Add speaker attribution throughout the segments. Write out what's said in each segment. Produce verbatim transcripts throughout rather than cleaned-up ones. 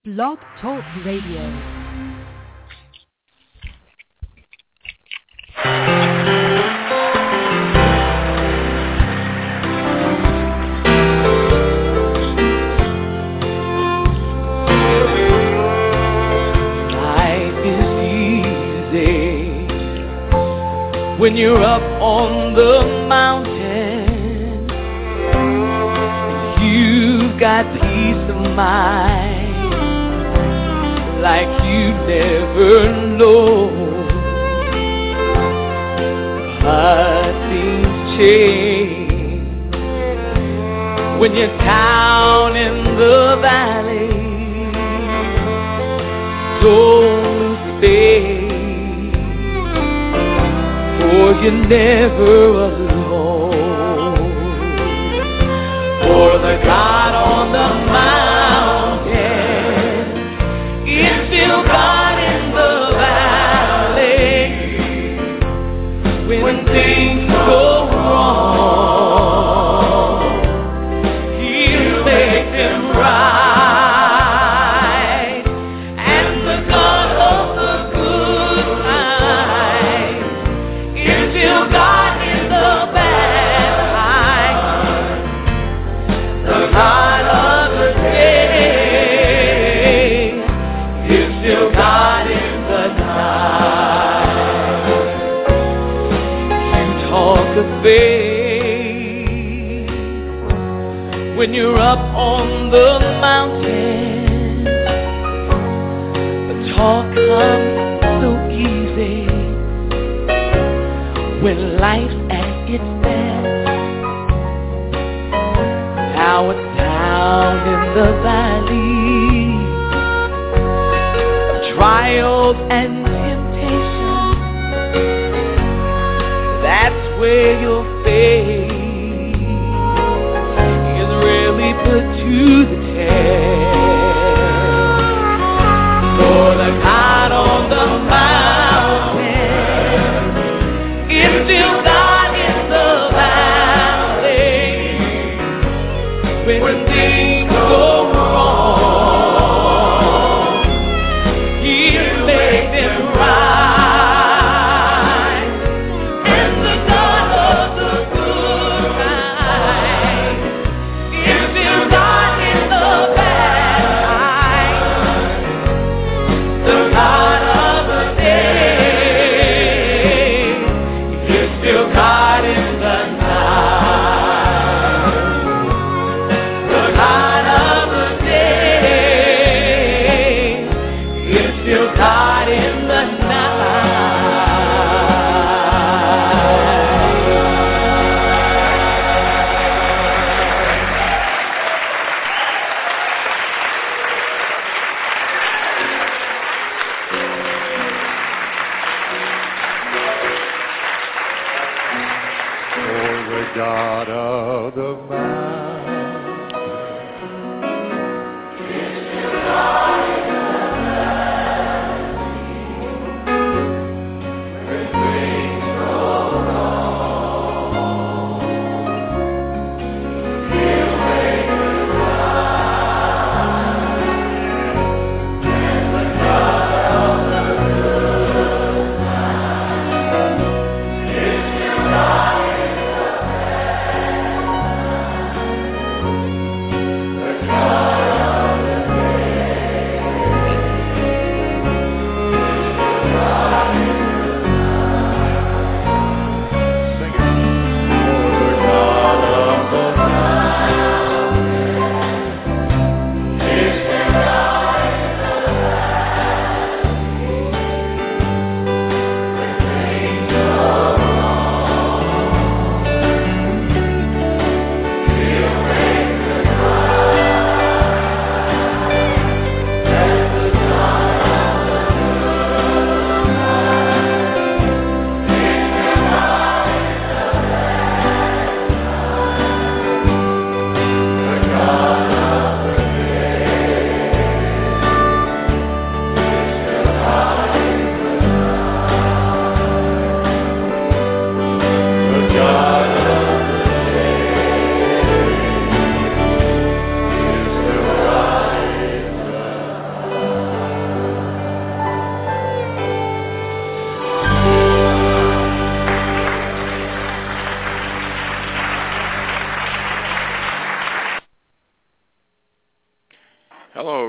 Speaker 1: Blog Talk Radio.
Speaker 2: When you're up on the mountain, you've got peace of mind like you never know. But things change when you're down in the valley. Don't stay, for you're never alone. For the God on the mountain is still God in the valley. When things go wrong, He'll make them right. And the God of the good times is still God in the bad times. The God of the day is still God in the night. You talk of faith when you're up on the mountain. The talk comes so easy when life's at its best. Now it's down in the valley of trials and temptations. That's where your faith is really put to the test. For the God on the mountain is still God in the valley. When things go wrong, He'll make them right. And the God of the good times is still God in the bad times. The God of the day is still God in the night. The God of the day is still God in the
Speaker 3: For the God of the mountain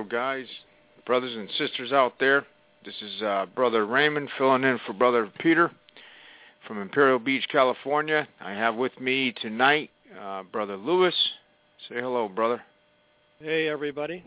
Speaker 4: hello, guys, brothers and sisters out there. This is uh, Brother Raymond filling in for Brother Peter from Imperial Beach, California. I have with me tonight uh, Brother Lewis. Say hello, brother.
Speaker 5: Hey, everybody.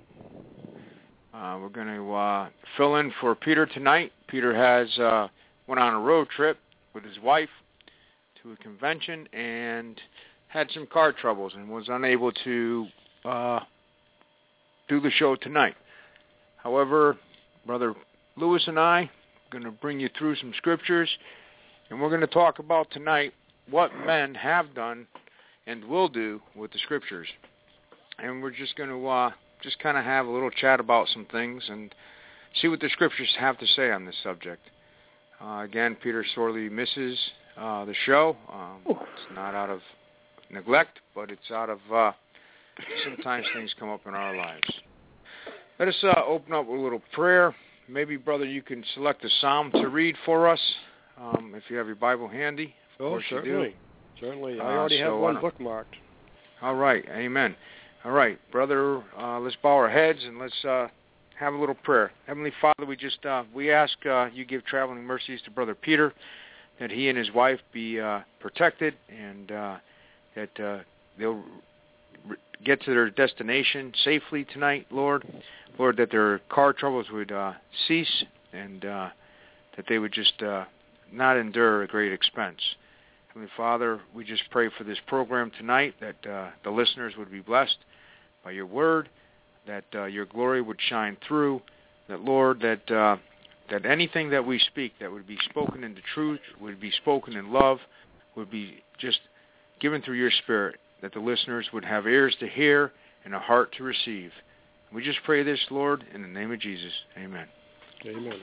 Speaker 4: Uh, we're going to uh, fill in for Peter tonight. Peter has uh, went on a road trip with his wife to a convention and had some car troubles and was unable to uh, do the show tonight. However, Brother Lewis and I are going to bring you through some scriptures, and we're going to talk about tonight what men have done and will do with the scriptures. And we're just going to uh, just kind of have a little chat about some things and see what the scriptures have to say on this subject. Uh, again, Peter sorely misses uh, the show. Um, it's not out of neglect, but it's out of uh, sometimes things come up in our lives. Let us uh, open up with a little prayer. Maybe, brother, you can select a psalm to read for us um, if you have your Bible handy. Of
Speaker 5: oh,
Speaker 4: course
Speaker 5: certainly.
Speaker 4: You do.
Speaker 5: Certainly.
Speaker 4: Uh,
Speaker 5: I already
Speaker 4: so
Speaker 5: have one
Speaker 4: uh,
Speaker 5: bookmarked.
Speaker 4: All right. Amen. All right, brother, uh, let's bow our heads and let's uh, have a little prayer. Heavenly Father, we just uh, we ask uh, you give traveling mercies to Brother Peter, that he and his wife be uh, protected and uh, that uh, they'll re- get to their destination safely tonight, Lord. Lord, that their car troubles would uh, cease and uh, that they would just uh, not endure a great expense. Heavenly Father, we just pray for this program tonight, that uh, the listeners would be blessed by your word, that uh, your glory would shine through, that, Lord, that uh, that anything that we speak that would be spoken in the truth, would be spoken in love, would be just given through your Spirit, that the listeners would have ears to hear and a heart to receive. We just pray this, Lord, in the name of Jesus. Amen.
Speaker 5: Amen.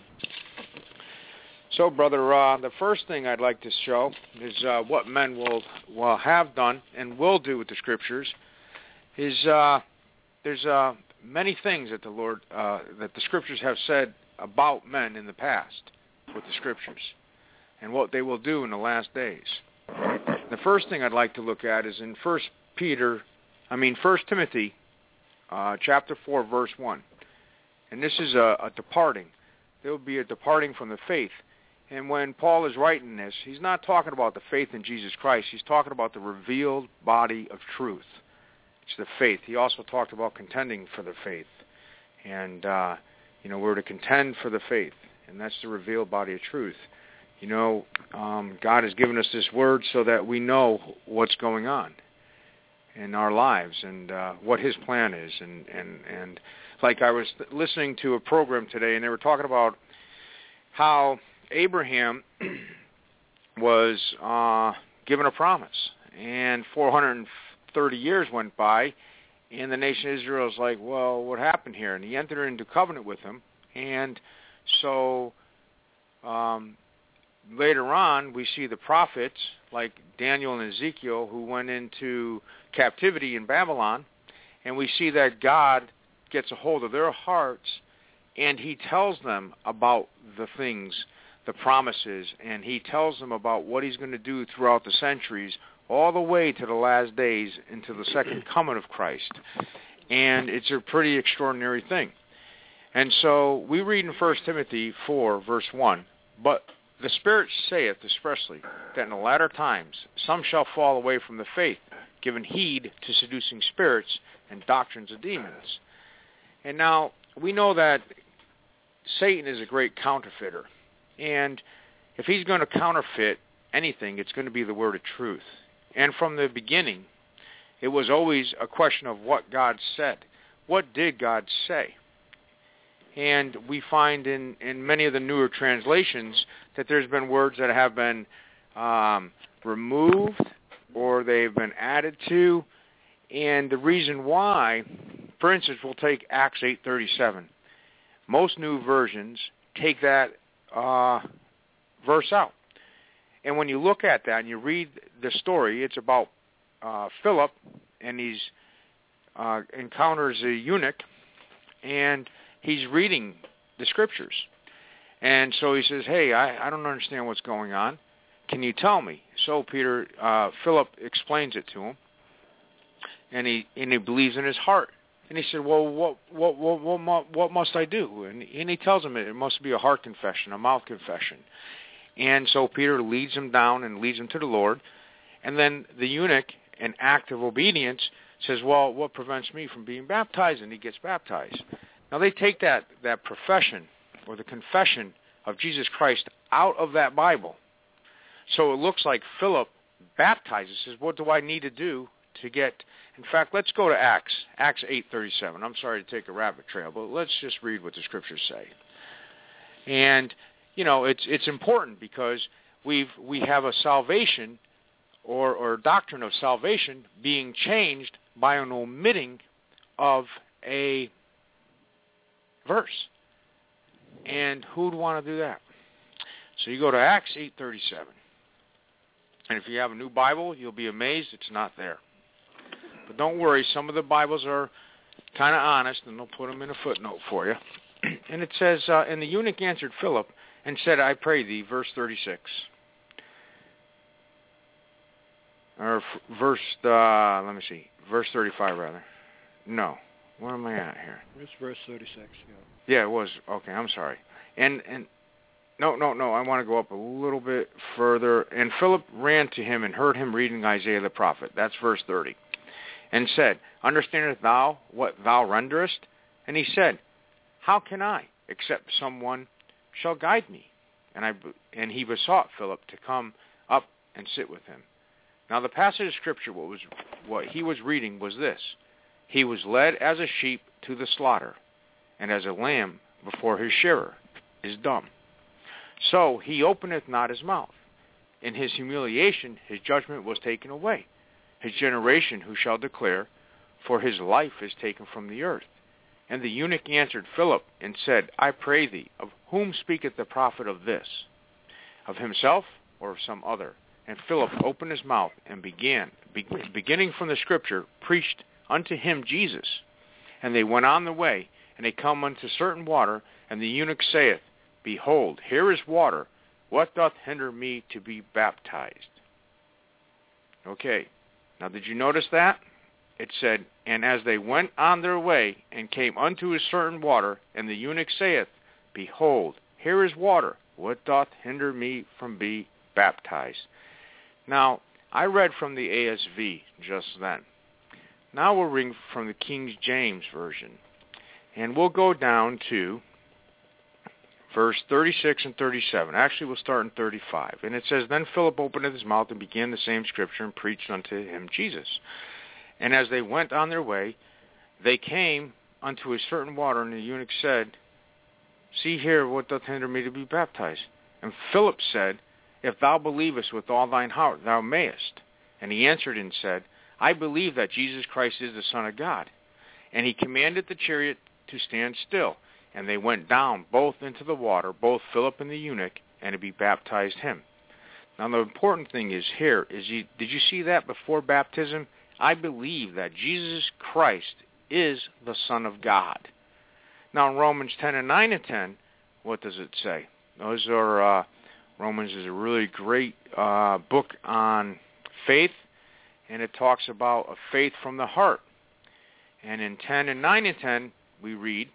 Speaker 4: So, brother, uh, the first thing I'd like to show is uh, what men will, will have done and will do with the Scriptures. Is uh, there's uh, many things that the Lord, uh, that the Scriptures have said about men in the past with the Scriptures, and what they will do in the last days. The first thing I'd like to look at is in First Peter, I mean First Timothy, uh, chapter four, verse one, and this is a, a departing. There will be a departing from the faith. And when Paul is writing this, he's not talking about the faith in Jesus Christ. He's talking about the revealed body of truth. It's the faith. He also talked about contending for the faith. And, uh, you know, we're to contend for the faith. And that's the revealed body of truth. You know, um, God has given us this word so that we know what's going on in our lives and uh, what his plan is. And, and, and like I was listening to a program today, and they were talking about how Abraham was uh, given a promise, and four hundred thirty years went by, and the nation of Israel is like, well, what happened here? And he entered into covenant with him, and so um, later on we see the prophets like Daniel and Ezekiel who went into captivity in Babylon, and we see that God gets a hold of their hearts, and he tells them about the things, the promises, and he tells them about what he's going to do throughout the centuries, all the way to the last days into the second coming of Christ. And it's a pretty extraordinary thing. And so we read in First Timothy four, verse one, but the Spirit saith expressly that in the latter times some shall fall away from the faith, giving heed to seducing spirits and doctrines of demons. And now we know that Satan is a great counterfeiter. And if he's going to counterfeit anything, it's going to be the word of truth. And from the beginning, it was always a question of what God said. What did God say? And we find in, in many of the newer translations that there's been words that have been um, removed or they've been added to. And the reason why, for instance, we'll take Acts eight thirty-seven. Most new versions take that uh, verse out. And when you look at that and you read the story, it's about uh, Philip, and he's uh, encounters a eunuch, and he's reading the scriptures. And so he says, hey, I, I don't understand what's going on. Can you tell me? So Peter, uh, Philip explains it to him, and he and he believes in his heart. And he said, well, what what what what, mu- what must I do? And, and he tells him it must be a heart confession, a mouth confession. And so Peter leads him down and leads him to the Lord. And then the eunuch, in act of obedience, says, well, what prevents me from being baptized? And he gets baptized. Now they take that, that profession or the confession of Jesus Christ out of that Bible. So it looks like Philip baptizes, says, what do I need to do to get... In fact, let's go to Acts, Acts eight thirty-seven. I'm sorry to take a rabbit trail, but let's just read what the Scriptures say. And, you know, it's it's important because we've we have a salvation or, or doctrine of salvation being changed by an omitting of a verse. And who'd want to do that? So you go to Acts eight thirty-seven. And if you have a new Bible, you'll be amazed it's not there. But don't worry, some of the Bibles are kind of honest, and they'll put them in a footnote for you. And it says, uh, and the eunuch answered Philip and said, I pray thee, verse thirty-six. Or f- verse, uh, let me see, verse thirty-five rather. No. Where am I at here?
Speaker 5: It's verse thirty-six, yeah.
Speaker 4: Yeah, it was. Okay, I'm sorry. And, and no, no, no, I want to go up a little bit further. And Philip ran to him and heard him reading Isaiah the prophet. That's verse thirty. And said, understandest thou what thou renderest? And he said, how can I, except someone shall guide me? And I and he besought Philip to come up and sit with him. Now the passage of Scripture, what was what he was reading was this. He was led as a sheep to the slaughter, and as a lamb before his shearer is dumb. So he openeth not his mouth. In his humiliation his judgment was taken away. His generation who shall declare, for his life is taken from the earth. And the eunuch answered Philip and said, I pray thee, of whom speaketh the prophet of this? Of himself or of some other? And Philip opened his mouth and began, be, beginning from the Scripture, preached unto him Jesus. And they went on the way, and they come unto certain water, and the eunuch saith, behold, here is water. What doth hinder me to be baptized? Okay. Now, did you notice that? It said, and as they went on their way and came unto a certain water, and the eunuch saith, behold, here is water. What doth hinder me from be baptized? Now, I read from the A S V just then. Now we'll read from the King James Version. And we'll go down to verse thirty-six and thirty-seven. Actually, we'll start in thirty-five. And it says, then Philip opened his mouth and began the same Scripture and preached unto him Jesus. And as they went on their way, they came unto a certain water, and the eunuch said, see here, what doth hinder me to be baptized? And Philip said, if thou believest with all thine heart, thou mayest. And he answered and said, I believe that Jesus Christ is the Son of God. And he commanded the chariot to stand still. And they went down both into the water, both Philip and the eunuch, and to be baptized him. Now the important thing is here, is you, did you see that before baptism? I believe that Jesus Christ is the Son of God. Now in Romans ten and nine and ten, what does it say? Those are, uh, Romans is a really great uh, book on faith, and it talks about a faith from the heart. And in ten and nine and ten, we read,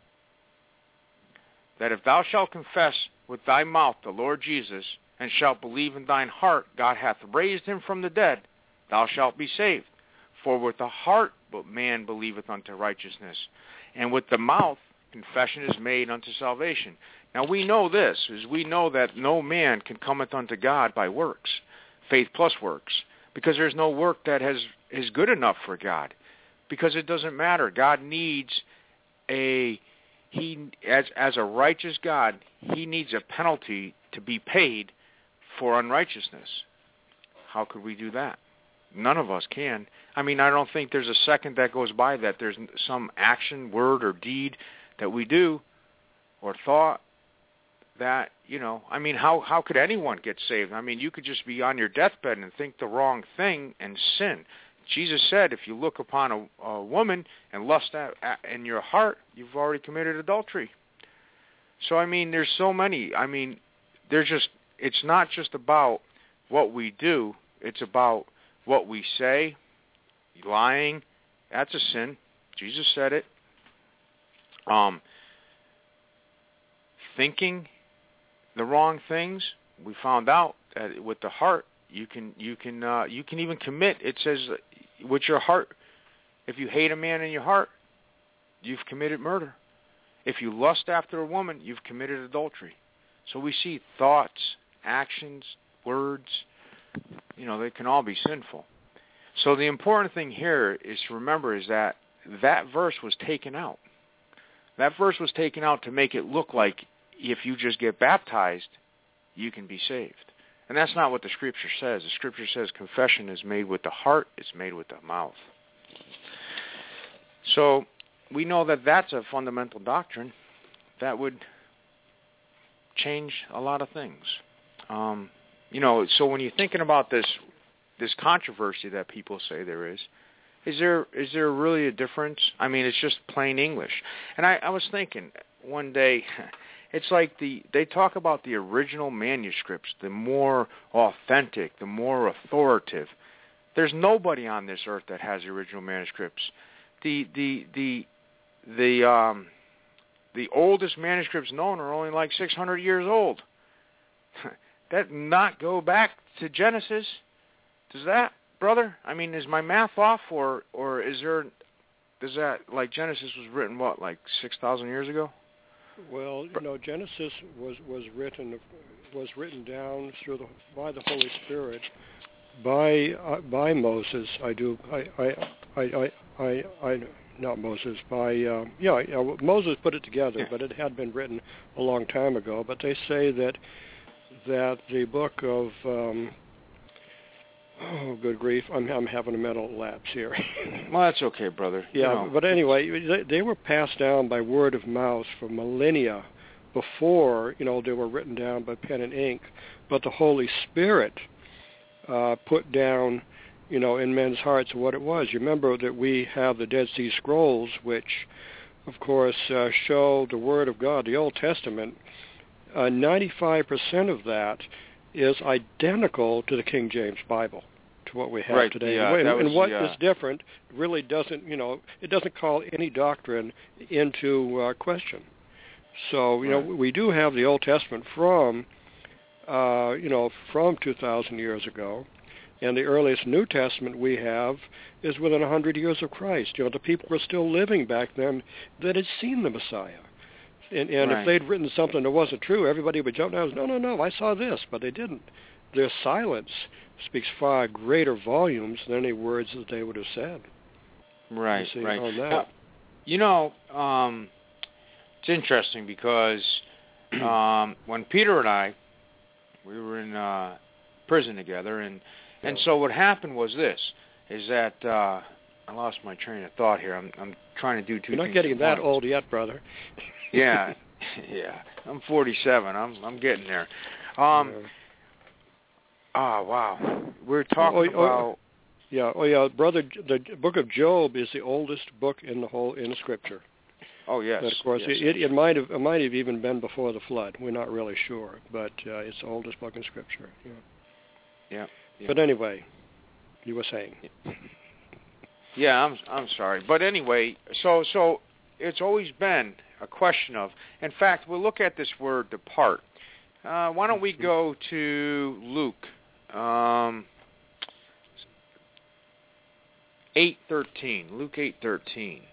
Speaker 4: that if thou shalt confess with thy mouth the Lord Jesus, and shalt believe in thine heart God hath raised him from the dead, thou shalt be saved. For with the heart man believeth unto righteousness, and with the mouth confession is made unto salvation. Now we know this, is we know that no man can cometh unto God by works, faith plus works, because there's no work that has is good enough for God, because it doesn't matter. God needs a He, as as a righteous God, he needs a penalty to be paid for unrighteousness. How could we do that? None of us can. I mean, I don't think there's a second that goes by that there's some action, word, or deed that we do or thought that, you know, I mean, how, how could anyone get saved? I mean, you could just be on your deathbed and think the wrong thing and sin. Jesus said, if you look upon a, a woman and lust at, at, in your heart, you've already committed adultery. So, I mean, there's so many. I mean, there's just, it's not just about what we do. It's about what we say. Lying, that's a sin. Jesus said it. Um, thinking the wrong things, we found out that with the heart, you can you can uh, you can even commit. It says with your heart, if you hate a man in your heart, you've committed murder. If you lust after a woman, you've committed adultery. So we see thoughts, actions, words, you know, they can all be sinful. So the important thing here is to remember is that that verse was taken out. That verse was taken out to make it look like if you just get baptized, you can be saved. And that's not what the Scripture says. The Scripture says confession is made with the heart, it's made with the mouth. So we know that that's a fundamental doctrine that would change a lot of things. Um, you know, so when you're thinking about this this controversy that people say there is, is there is there really a difference? I mean, it's just plain English. And I, I was thinking one day, it's like the they talk about the original manuscripts, the more authentic, the more authoritative. There's nobody on this earth that has the original manuscripts. The the the the um the oldest manuscripts known are only like six hundred years old. That not go back to Genesis? Does that, brother? I mean, is my math off, or or is there? Does that like Genesis was written what, like six thousand years ago?
Speaker 5: Well, you know, Genesis was was written was written down through the by the Holy Spirit by uh, by Moses. I do I I I I I. I Not Moses, by, uh, yeah, yeah, Moses put it together,
Speaker 4: yeah.
Speaker 5: but it had been written a long time ago. But they say that that the book of, um, oh, good grief, I'm, I'm having a mental lapse here.
Speaker 4: Well, that's okay, brother.
Speaker 5: Yeah,
Speaker 4: you know.
Speaker 5: But anyway, they, they were passed down by word of mouth for millennia before, you know, they were written down by pen and ink. But the Holy Spirit uh, put down, you know, in men's hearts what it was. You remember that we have the Dead Sea Scrolls, which, of course, uh, show the Word of God, the Old Testament. Uh, ninety-five percent of that is identical to the King James Bible, to what we have
Speaker 4: right,
Speaker 5: today.
Speaker 4: Yeah,
Speaker 5: and,
Speaker 4: was,
Speaker 5: and what
Speaker 4: yeah.
Speaker 5: is different really doesn't, you know, it doesn't call any doctrine into uh, question. So, you
Speaker 4: right.
Speaker 5: know, we do have the Old Testament from, uh, you know, from two thousand years ago. And the earliest New Testament we have is within one hundred years of Christ. You know, the people were still living back then that had seen the Messiah. And, and
Speaker 4: right.
Speaker 5: if they'd written something that wasn't true, everybody would jump down and say, no, no, no, I saw this. But they didn't. Their silence speaks far greater volumes than any words that they would have said.
Speaker 4: Right,
Speaker 5: you see,
Speaker 4: right.
Speaker 5: on that.
Speaker 4: Well, you know, um, it's interesting because um, when Peter and I, we were in uh, prison together, and And so what happened was this, is that, uh, I lost my train of thought here. I'm, I'm trying to do two
Speaker 5: You're not
Speaker 4: things
Speaker 5: getting
Speaker 4: at
Speaker 5: that
Speaker 4: once.
Speaker 5: old yet, brother.
Speaker 4: Yeah, yeah. I'm forty-seven. I'm I'm getting there. Um. Oh, wow. We're talking
Speaker 5: oh, oh,
Speaker 4: about...
Speaker 5: Yeah, oh yeah, brother, the book of Job is the oldest book in the whole, in the Scripture.
Speaker 4: Oh, yes.
Speaker 5: But of course,
Speaker 4: yes,
Speaker 5: it,
Speaker 4: yes.
Speaker 5: it might have it might have even been before the flood. We're not really sure, but uh, it's the oldest book in Scripture. Yeah.
Speaker 4: Yeah. Yeah.
Speaker 5: But anyway, you were saying.
Speaker 4: Yeah, I'm I'm sorry, but anyway, so so it's always been a question of. In fact, we'll look at this word "depart." Uh, why don't we go to Luke um, eight thirteen? Luke eight thirteen.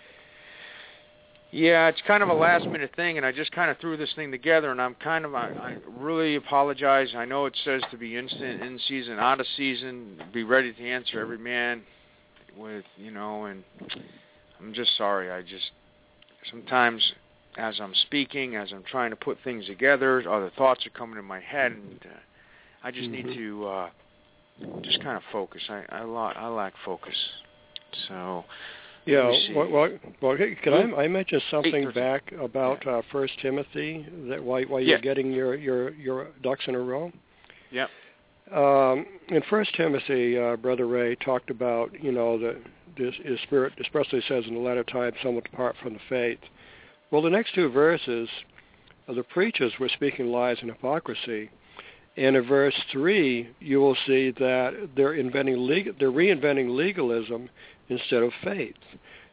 Speaker 4: Yeah, it's kind of a last-minute thing, and I just kind of threw this thing together, and I'm kind of, I, I really apologize. I know it says to be instant, in season, out of season, be ready to answer every man with, you know, and I'm just sorry. I just, sometimes as I'm speaking, as I'm trying to put things together, other thoughts are coming in my head, and uh, I just
Speaker 5: mm-hmm.
Speaker 4: need to uh, just kind of focus. I, I, la- I lack focus. So...
Speaker 5: Yeah, well, well, well can I, I mention something back about
Speaker 4: yeah.
Speaker 5: uh, First Timothy, that why, why
Speaker 4: yeah.
Speaker 5: you're getting your, your, your ducks in a row?
Speaker 4: Yeah.
Speaker 5: Um, in First Timothy, uh, Brother Ray talked about, you know, the this, his spirit especially says in the latter time, some will depart from the faith. Well, the next two verses, uh, the preachers were speaking lies and hypocrisy. And in verse three, you will see that they're inventing legal, they're reinventing legalism instead of faith.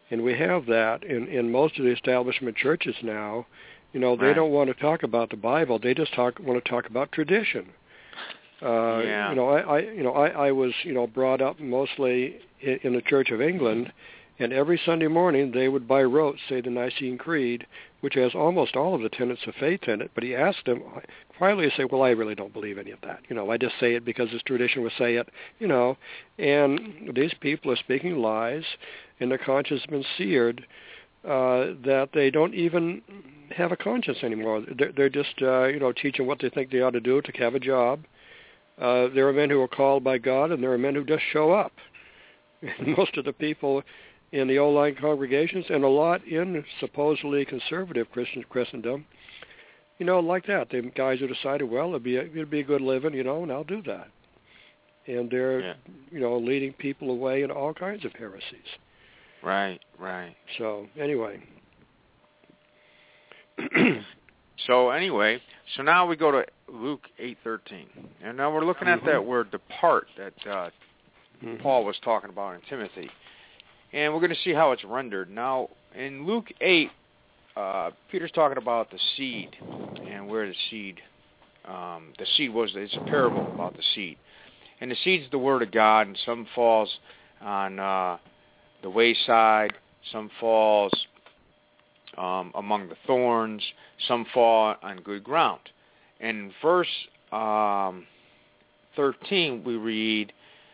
Speaker 5: And we have that in, in most of the establishment churches now. You know, they
Speaker 4: Right.
Speaker 5: don't want to talk about the Bible. They just talk want to talk about tradition. Uh,
Speaker 4: Yeah.
Speaker 5: You know, I, I you know I, I was you know brought up mostly in, in the Church of England, and every Sunday morning they would by rote say the Nicene Creed, which has almost all of the tenets of faith in it. But he asked them, finally, say, well, I really don't believe any of that. You know, I just say it because this tradition would say it. You know, and these people are speaking lies, and their conscience has been seared. Uh, that they don't even have a conscience anymore. They're, they're just, uh, you know, teaching what they think they ought to do to have a job. Uh, there are men who are called by God, and there are men who just show up. And most of the people in the old-line congregations, and a lot in supposedly conservative Christian Christendom, you know, like that. The guys who decided, well, it'd be a, it'd be a good living, you know, and I'll do that. And they're,
Speaker 4: Yeah.
Speaker 5: you know, leading people away in all kinds of heresies.
Speaker 4: Right, right.
Speaker 5: So anyway.
Speaker 4: So anyway, so now we go to Luke eight thirteen, and now we're looking at
Speaker 5: Mhm.
Speaker 4: that word "depart" that uh,
Speaker 5: Mhm.
Speaker 4: Paul was talking about in Timothy, and we're going to see how it's rendered. Now in Luke eight, uh, Peter's talking about the seed and where the seed, um, the seed was. It's a parable about the seed, and the seed's the word of God, and some falls on uh, the wayside, some falls um, among the thorns, some fall on good ground. And in verse um, thirteen, we read,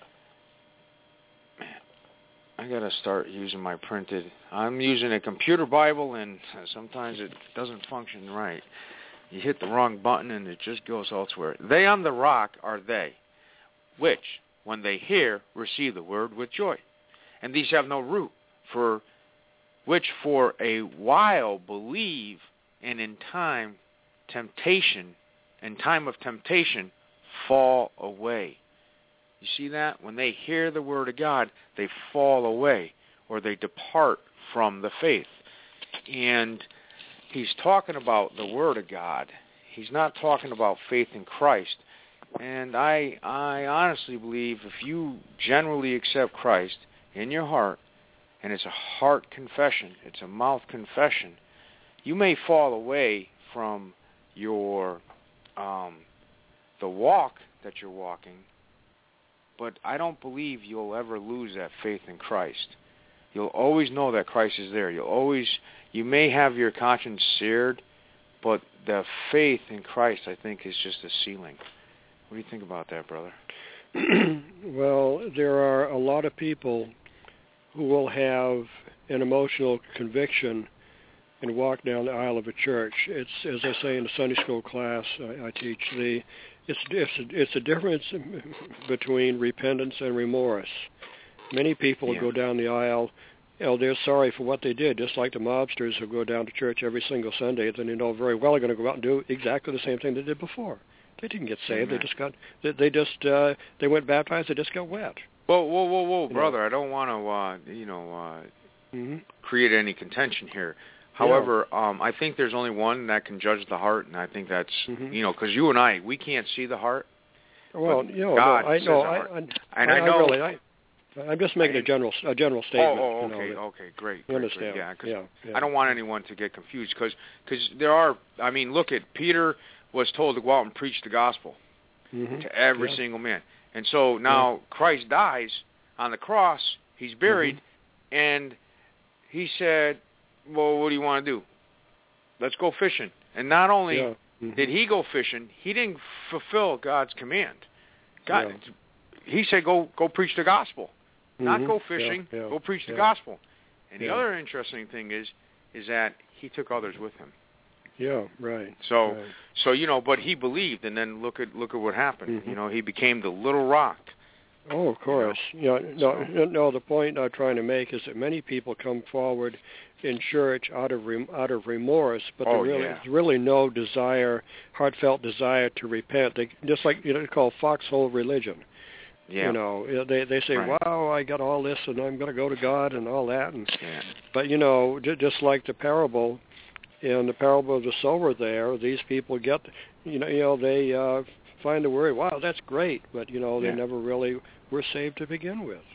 Speaker 4: man, I got to start using my printed. I'm using a computer Bible, and sometimes it doesn't function right. You hit the wrong button, and it just goes elsewhere. They on the rock are they, which, when they hear, receive the word with joy. And these have no root, for which for a while believe, and in time temptation, in time of temptation, fall away. You see that? When they hear the word of God, they fall away, or they depart from the faith. And he's talking about the word of God. He's not talking about faith in Christ. And I, I honestly believe if you generally accept Christ in your heart, and it's a heart confession, it's a mouth confession, you may fall away from your um, the walk that you're walking, but I don't believe you'll ever lose that faith in Christ. You'll always know that Christ is there. You'll always, you may have your conscience seared, but the faith in Christ, I think, is just a ceiling. What do you think about that, brother?
Speaker 5: Well, there are a lot of people who will have an emotional conviction and walk down the aisle of a church. It's, as I say in the Sunday school class I, I teach, the it's it's a, it's a difference between repentance and remorse. Many people
Speaker 4: Yeah.
Speaker 5: go down the aisle, you know, they're sorry for what they did, just like the mobsters who go down to church every single Sunday, then they know very well they're going to go out and do exactly the same thing they did before. They didn't get saved.
Speaker 4: Amen.
Speaker 5: They just got they, they just uh, they went baptized. They just got wet.
Speaker 4: Whoa, whoa, whoa, whoa,
Speaker 5: You
Speaker 4: brother!
Speaker 5: know.
Speaker 4: I don't want to, uh, you know, uh,
Speaker 5: Mm-hmm.
Speaker 4: create any contention here. However, um, I think there's only one that can judge the heart, and I think that's,
Speaker 5: Mhm.
Speaker 4: you know, because you and I, we can't see the heart.
Speaker 5: Well,
Speaker 4: But
Speaker 5: you know,
Speaker 4: God
Speaker 5: no, I
Speaker 4: says
Speaker 5: know,
Speaker 4: the
Speaker 5: I,
Speaker 4: heart.
Speaker 5: I,
Speaker 4: And
Speaker 5: I,
Speaker 4: I know.
Speaker 5: I really, I, I'm just making
Speaker 4: I-
Speaker 5: a general a general
Speaker 4: Oh,
Speaker 5: statement.
Speaker 4: oh,
Speaker 5: you know,
Speaker 4: okay,
Speaker 5: that-
Speaker 4: okay, great.
Speaker 5: You
Speaker 4: great,
Speaker 5: understand?
Speaker 4: great. Yeah, 'cause
Speaker 5: yeah, yeah.
Speaker 4: I don't want anyone to get confused, because there are, I mean, look at Peter was told to go out and preach the gospel
Speaker 5: Mhm.
Speaker 4: to every
Speaker 5: Yeah.
Speaker 4: single man. And so now Christ dies on the cross, he's buried,
Speaker 5: Mm-hmm.
Speaker 4: and he said, well, what do you want to do? Let's go fishing. And not only
Speaker 5: Yeah. Mhm.
Speaker 4: did he go fishing, he didn't fulfill God's command. God,
Speaker 5: Yeah.
Speaker 4: he said, go go preach the gospel. Not
Speaker 5: Mhm.
Speaker 4: go
Speaker 5: Yeah,
Speaker 4: fishing,
Speaker 5: yeah,
Speaker 4: go preach the
Speaker 5: yeah.
Speaker 4: gospel. And the
Speaker 5: Yeah.
Speaker 4: other interesting thing is is that he took others with him.
Speaker 5: Yeah, right.
Speaker 4: So
Speaker 5: right.
Speaker 4: so you know, but he believed, and then look at look at what happened.
Speaker 5: Mhm.
Speaker 4: You know, he became the little rock.
Speaker 5: Oh, of course. You know, no, no, no. The point I'm trying to make is that many people come forward in church out of rem, out of remorse, but
Speaker 4: Oh,
Speaker 5: there really
Speaker 4: yeah.
Speaker 5: there's really no desire, heartfelt desire to repent. They just like you know, call foxhole religion.
Speaker 4: Yeah.
Speaker 5: You know, they they say,
Speaker 4: Right.
Speaker 5: "Wow, I got all this, and I'm going to go to God and all that." And
Speaker 4: Yeah.
Speaker 5: but you know, j- just like the parable, in the parable of the sower, there, these people get, you know, you know, they uh, find the word. Wow, that's great, but you know, they
Speaker 4: Yeah.
Speaker 5: never really were saved to begin with.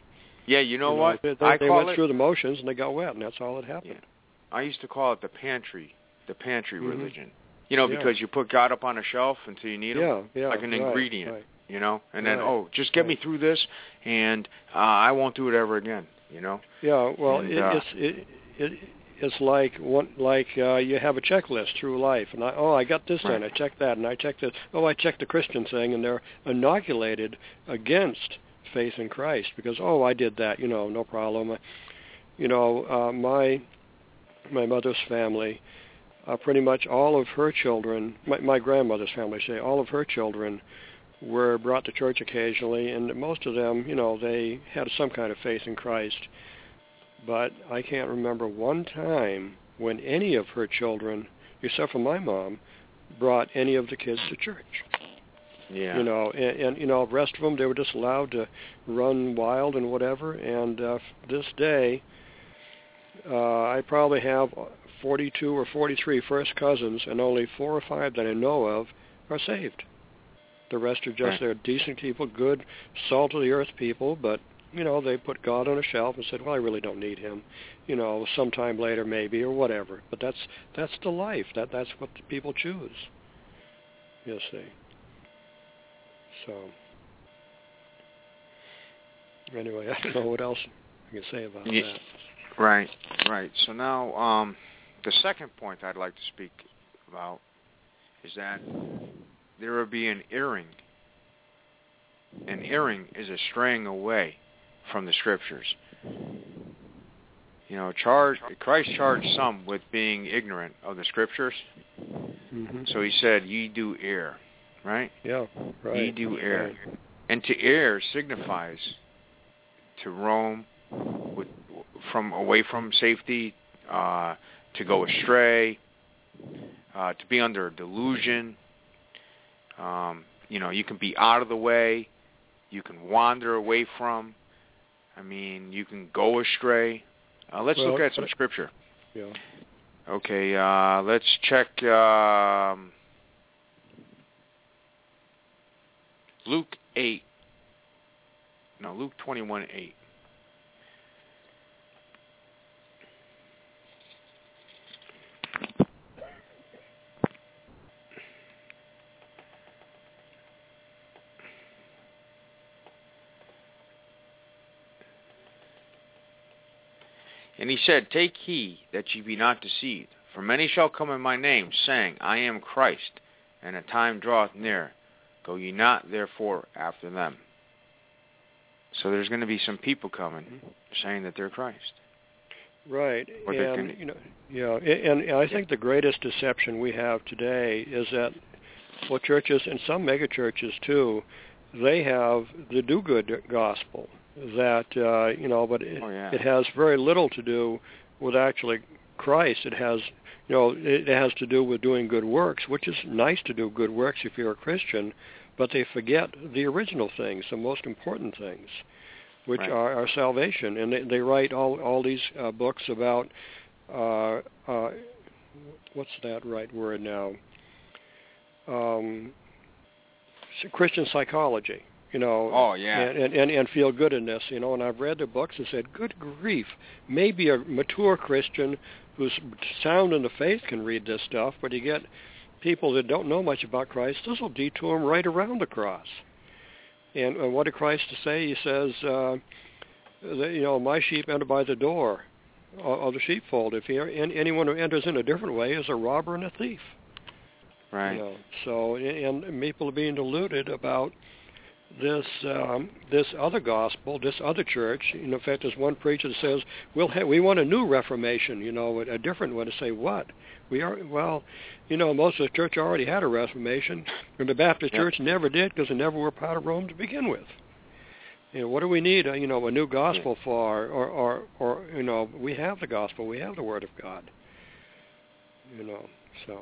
Speaker 4: Yeah, you know
Speaker 5: you know,
Speaker 4: what?
Speaker 5: They, they,
Speaker 4: I
Speaker 5: they
Speaker 4: call
Speaker 5: went
Speaker 4: it,
Speaker 5: through the motions and they got wet, and that's all that happened.
Speaker 4: Yeah. I used to call it the pantry, the pantry
Speaker 5: mm-hmm.
Speaker 4: religion. You know,
Speaker 5: yeah.
Speaker 4: because you put God up on a shelf until you need him,
Speaker 5: yeah, yeah,
Speaker 4: like an
Speaker 5: right,
Speaker 4: ingredient.
Speaker 5: Right.
Speaker 4: You know, and
Speaker 5: right.
Speaker 4: then oh, just get
Speaker 5: right.
Speaker 4: me through this, and uh, I won't do it ever again. You know.
Speaker 5: Yeah. Well,
Speaker 4: and,
Speaker 5: it,
Speaker 4: uh,
Speaker 5: it's it, it it's like one like uh, you have a checklist through life, and I oh I got this
Speaker 4: right.
Speaker 5: done, I checked that, and I checked this. Oh, I checked the Christian thing, and they're inoculated against faith in Christ because oh I did that, you know, no problem. You know, uh, my my mother's family, uh, pretty much all of her children, my, my grandmother's family, say all of her children were brought to church occasionally, and most of them, you know, they had some kind of faith in Christ. But I can't remember one time when any of her children, except for my mom, brought any of the kids to church.
Speaker 4: Yeah.
Speaker 5: You know, and, and you know, the rest of them, they were just allowed to run wild and whatever. And uh, this day, uh, I probably have forty-two or forty-three first cousins, and only four or five that I know of are saved. The rest are just,
Speaker 4: right.
Speaker 5: they're decent people, good, salt-of-the-earth people, but, you know, they put God on a shelf and said, well, I really don't need him. You know, sometime later maybe, or whatever. But that's that's the life. That That's what the people choose, you see. So, anyway, I don't know what else I can say about
Speaker 4: yeah.
Speaker 5: that.
Speaker 4: Right, right. So now, um, the second point I'd like to speak about is that there will be an erring. An erring is a straying away from the Scriptures. You know, charge, Christ charged some with being ignorant of the Scriptures.
Speaker 5: Mm-hmm.
Speaker 4: So he said, ye do err, right?
Speaker 5: Yeah, right.
Speaker 4: Ye do err.
Speaker 5: Right.
Speaker 4: And to err signifies to roam with, from away from safety, uh, to go astray, uh, to be under a delusion. Um, you know, you can be out of the way. You can wander away from. I mean, you can go astray. Uh, let's
Speaker 5: well,
Speaker 4: look at some scripture.
Speaker 5: Yeah.
Speaker 4: Okay, uh, let's check um, Luke eight. No, Luke twenty-one eight. And he said, take heed that ye be not deceived, for many shall come in my name, saying, I am Christ, and a time draweth near. Go ye not therefore after them. So there's going to be some people coming saying that they're Christ.
Speaker 5: Right,
Speaker 4: Or
Speaker 5: and you know, yeah, and, and I think the greatest deception we have today is that, well, churches and some mega churches too, they have the do-good gospel. That uh, you know, but it,
Speaker 4: oh, yeah.
Speaker 5: it has very little to do with actually Christ. It has, you know, it has to do with doing good works, which is nice to do good works if you're a Christian, but they forget the original things, the most important things, which
Speaker 4: right.
Speaker 5: are our salvation. And they, they write all all these uh, books about uh, uh, what's that right word now? Um, Christian psychology. You know,
Speaker 4: oh, yeah.
Speaker 5: and, and, and feel good in this, you know, and I've read their books and said, good grief, maybe a mature Christian who's sound in the faith can read this stuff, but you get people that don't know much about Christ, this will detour them right around the cross. And, and what did Christ say? He says, uh, that, you know, my sheep enter by the door of the sheepfold. If he, and anyone who enters in a different way is a robber and a thief.
Speaker 4: Right.
Speaker 5: You know, so, and people are being deluded about this um, this other gospel, this other church. In fact, there's one preacher that says, we'll ha- we want a new Reformation, you know, a different one. To say what? We are, well, you know, most of the church already had a Reformation, and the Baptist
Speaker 4: yep.
Speaker 5: church never did because they never were part of Rome to begin with. You know, what do we need, uh, you know, a new gospel for? Or, or, or, you know, we have the gospel. We have the Word of God. You know, so...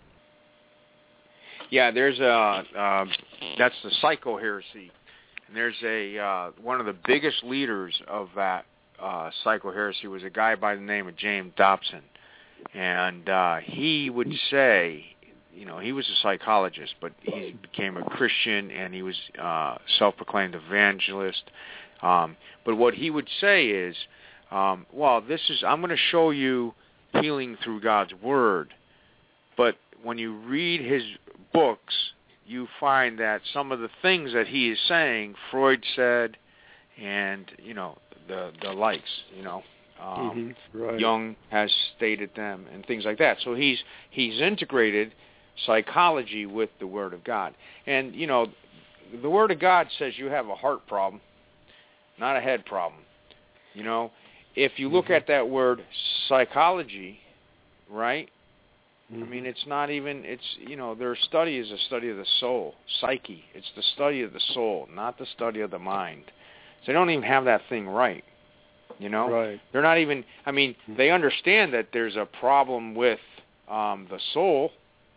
Speaker 4: Yeah, there's a uh, that's the psycho-heresy, and there's a uh, one of the biggest leaders of that uh, psycho-heresy was a guy by the name of James Dobson, and uh, he would say, you know, he was a psychologist, but he became a Christian, and he was uh, self-proclaimed evangelist, Um, but what he would say is, um, well, this is, I'm going to show you healing through God's Word. But when you read his books, you find that some of the things that he is saying, Freud said, and, you know, the the likes, you know. Um,
Speaker 5: mm-hmm. right.
Speaker 4: Jung has stated them and things like that. So he's he's integrated psychology with the Word of God. And, you know, the Word of God says you have a heart problem, not a head problem. You know, if you look mm-hmm. at that word psychology, right, mm-hmm. I mean, it's not even, it's, you know, their study is a study of the soul, psyche. It's the study of the soul, not the study of the mind. So they don't even have that thing right. You know,
Speaker 5: right.
Speaker 4: They're not even, I mean, they understand that there's a problem with um, the soul,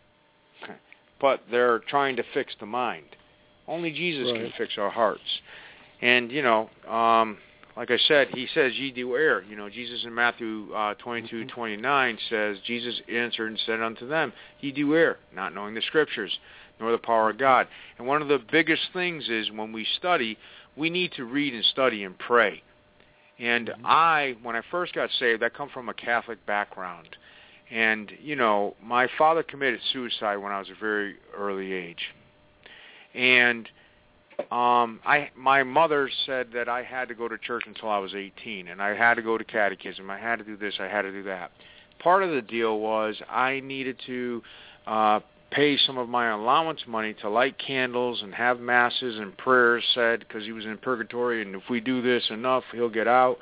Speaker 4: but they're trying to fix the mind. Only Jesus
Speaker 5: right.
Speaker 4: can fix our hearts. And, you know, um, like I said, he says, ye do err. You know, Jesus in Matthew uh, twenty-two, twenty-nine says, Jesus answered and said unto them, ye do err, not knowing the Scriptures, nor the power of God. And one of the biggest things is when we study, we need to read and study and pray. And mm-hmm. I, when I first got saved, I come from a Catholic background. And, you know, my father committed suicide when I was a very early age. And um, I, my mother said that I had to go to church until I was eighteen, and I had to go to catechism. I had to do this. I had to do that. Part of the deal was I needed to uh, pay some of my allowance money to light candles and have masses and prayers said, because he was in purgatory, and if we do this enough, he'll get out.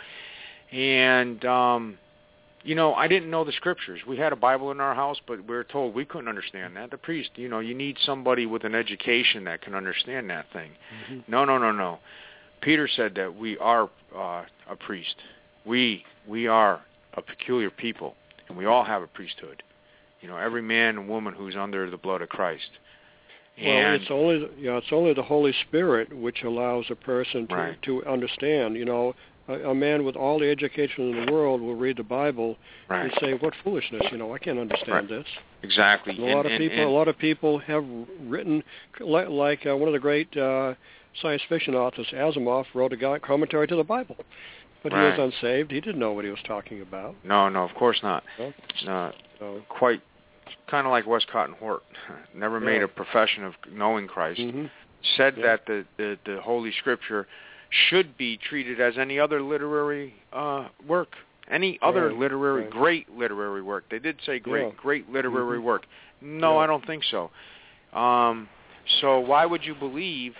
Speaker 4: And, um, you know, I didn't know the Scriptures. We had a Bible in our house, but we were told we couldn't understand that. The priest, you know, you need somebody with an education that can understand that thing. Mm-hmm. No, no, no, no. Peter said that we are uh, a priest. We we are a peculiar people, and we all have a priesthood. You know, every man and woman who's under the blood of Christ. And
Speaker 5: well, it's only yeah, it's only the Holy Spirit which allows a person to
Speaker 4: right.
Speaker 5: to understand. You know, a, a man with all the education in the world will read the Bible
Speaker 4: right.
Speaker 5: and say, "What foolishness! You know, I can't understand
Speaker 4: right.
Speaker 5: this."
Speaker 4: Exactly.
Speaker 5: And a lot
Speaker 4: and,
Speaker 5: of people,
Speaker 4: and,
Speaker 5: a lot of people have written, like uh, one of the great uh, science fiction authors, Asimov, wrote a commentary to the Bible. But
Speaker 4: right.
Speaker 5: he was unsaved. He didn't know what he was talking about.
Speaker 4: No, no, of course not.
Speaker 5: No?
Speaker 4: No,
Speaker 5: so.
Speaker 4: Quite, kind of like Westcott and Hort. Never made
Speaker 5: yeah.
Speaker 4: a profession of knowing Christ.
Speaker 5: Mm-hmm.
Speaker 4: Said
Speaker 5: yeah.
Speaker 4: that the, the, the Holy Scripture should be treated as any other literary uh, work. Any other
Speaker 5: right.
Speaker 4: literary,
Speaker 5: right.
Speaker 4: great literary work. They did say great,
Speaker 5: yeah.
Speaker 4: great literary
Speaker 5: mm-hmm.
Speaker 4: work. No,
Speaker 5: yeah.
Speaker 4: I don't think so. Um, so why would you believe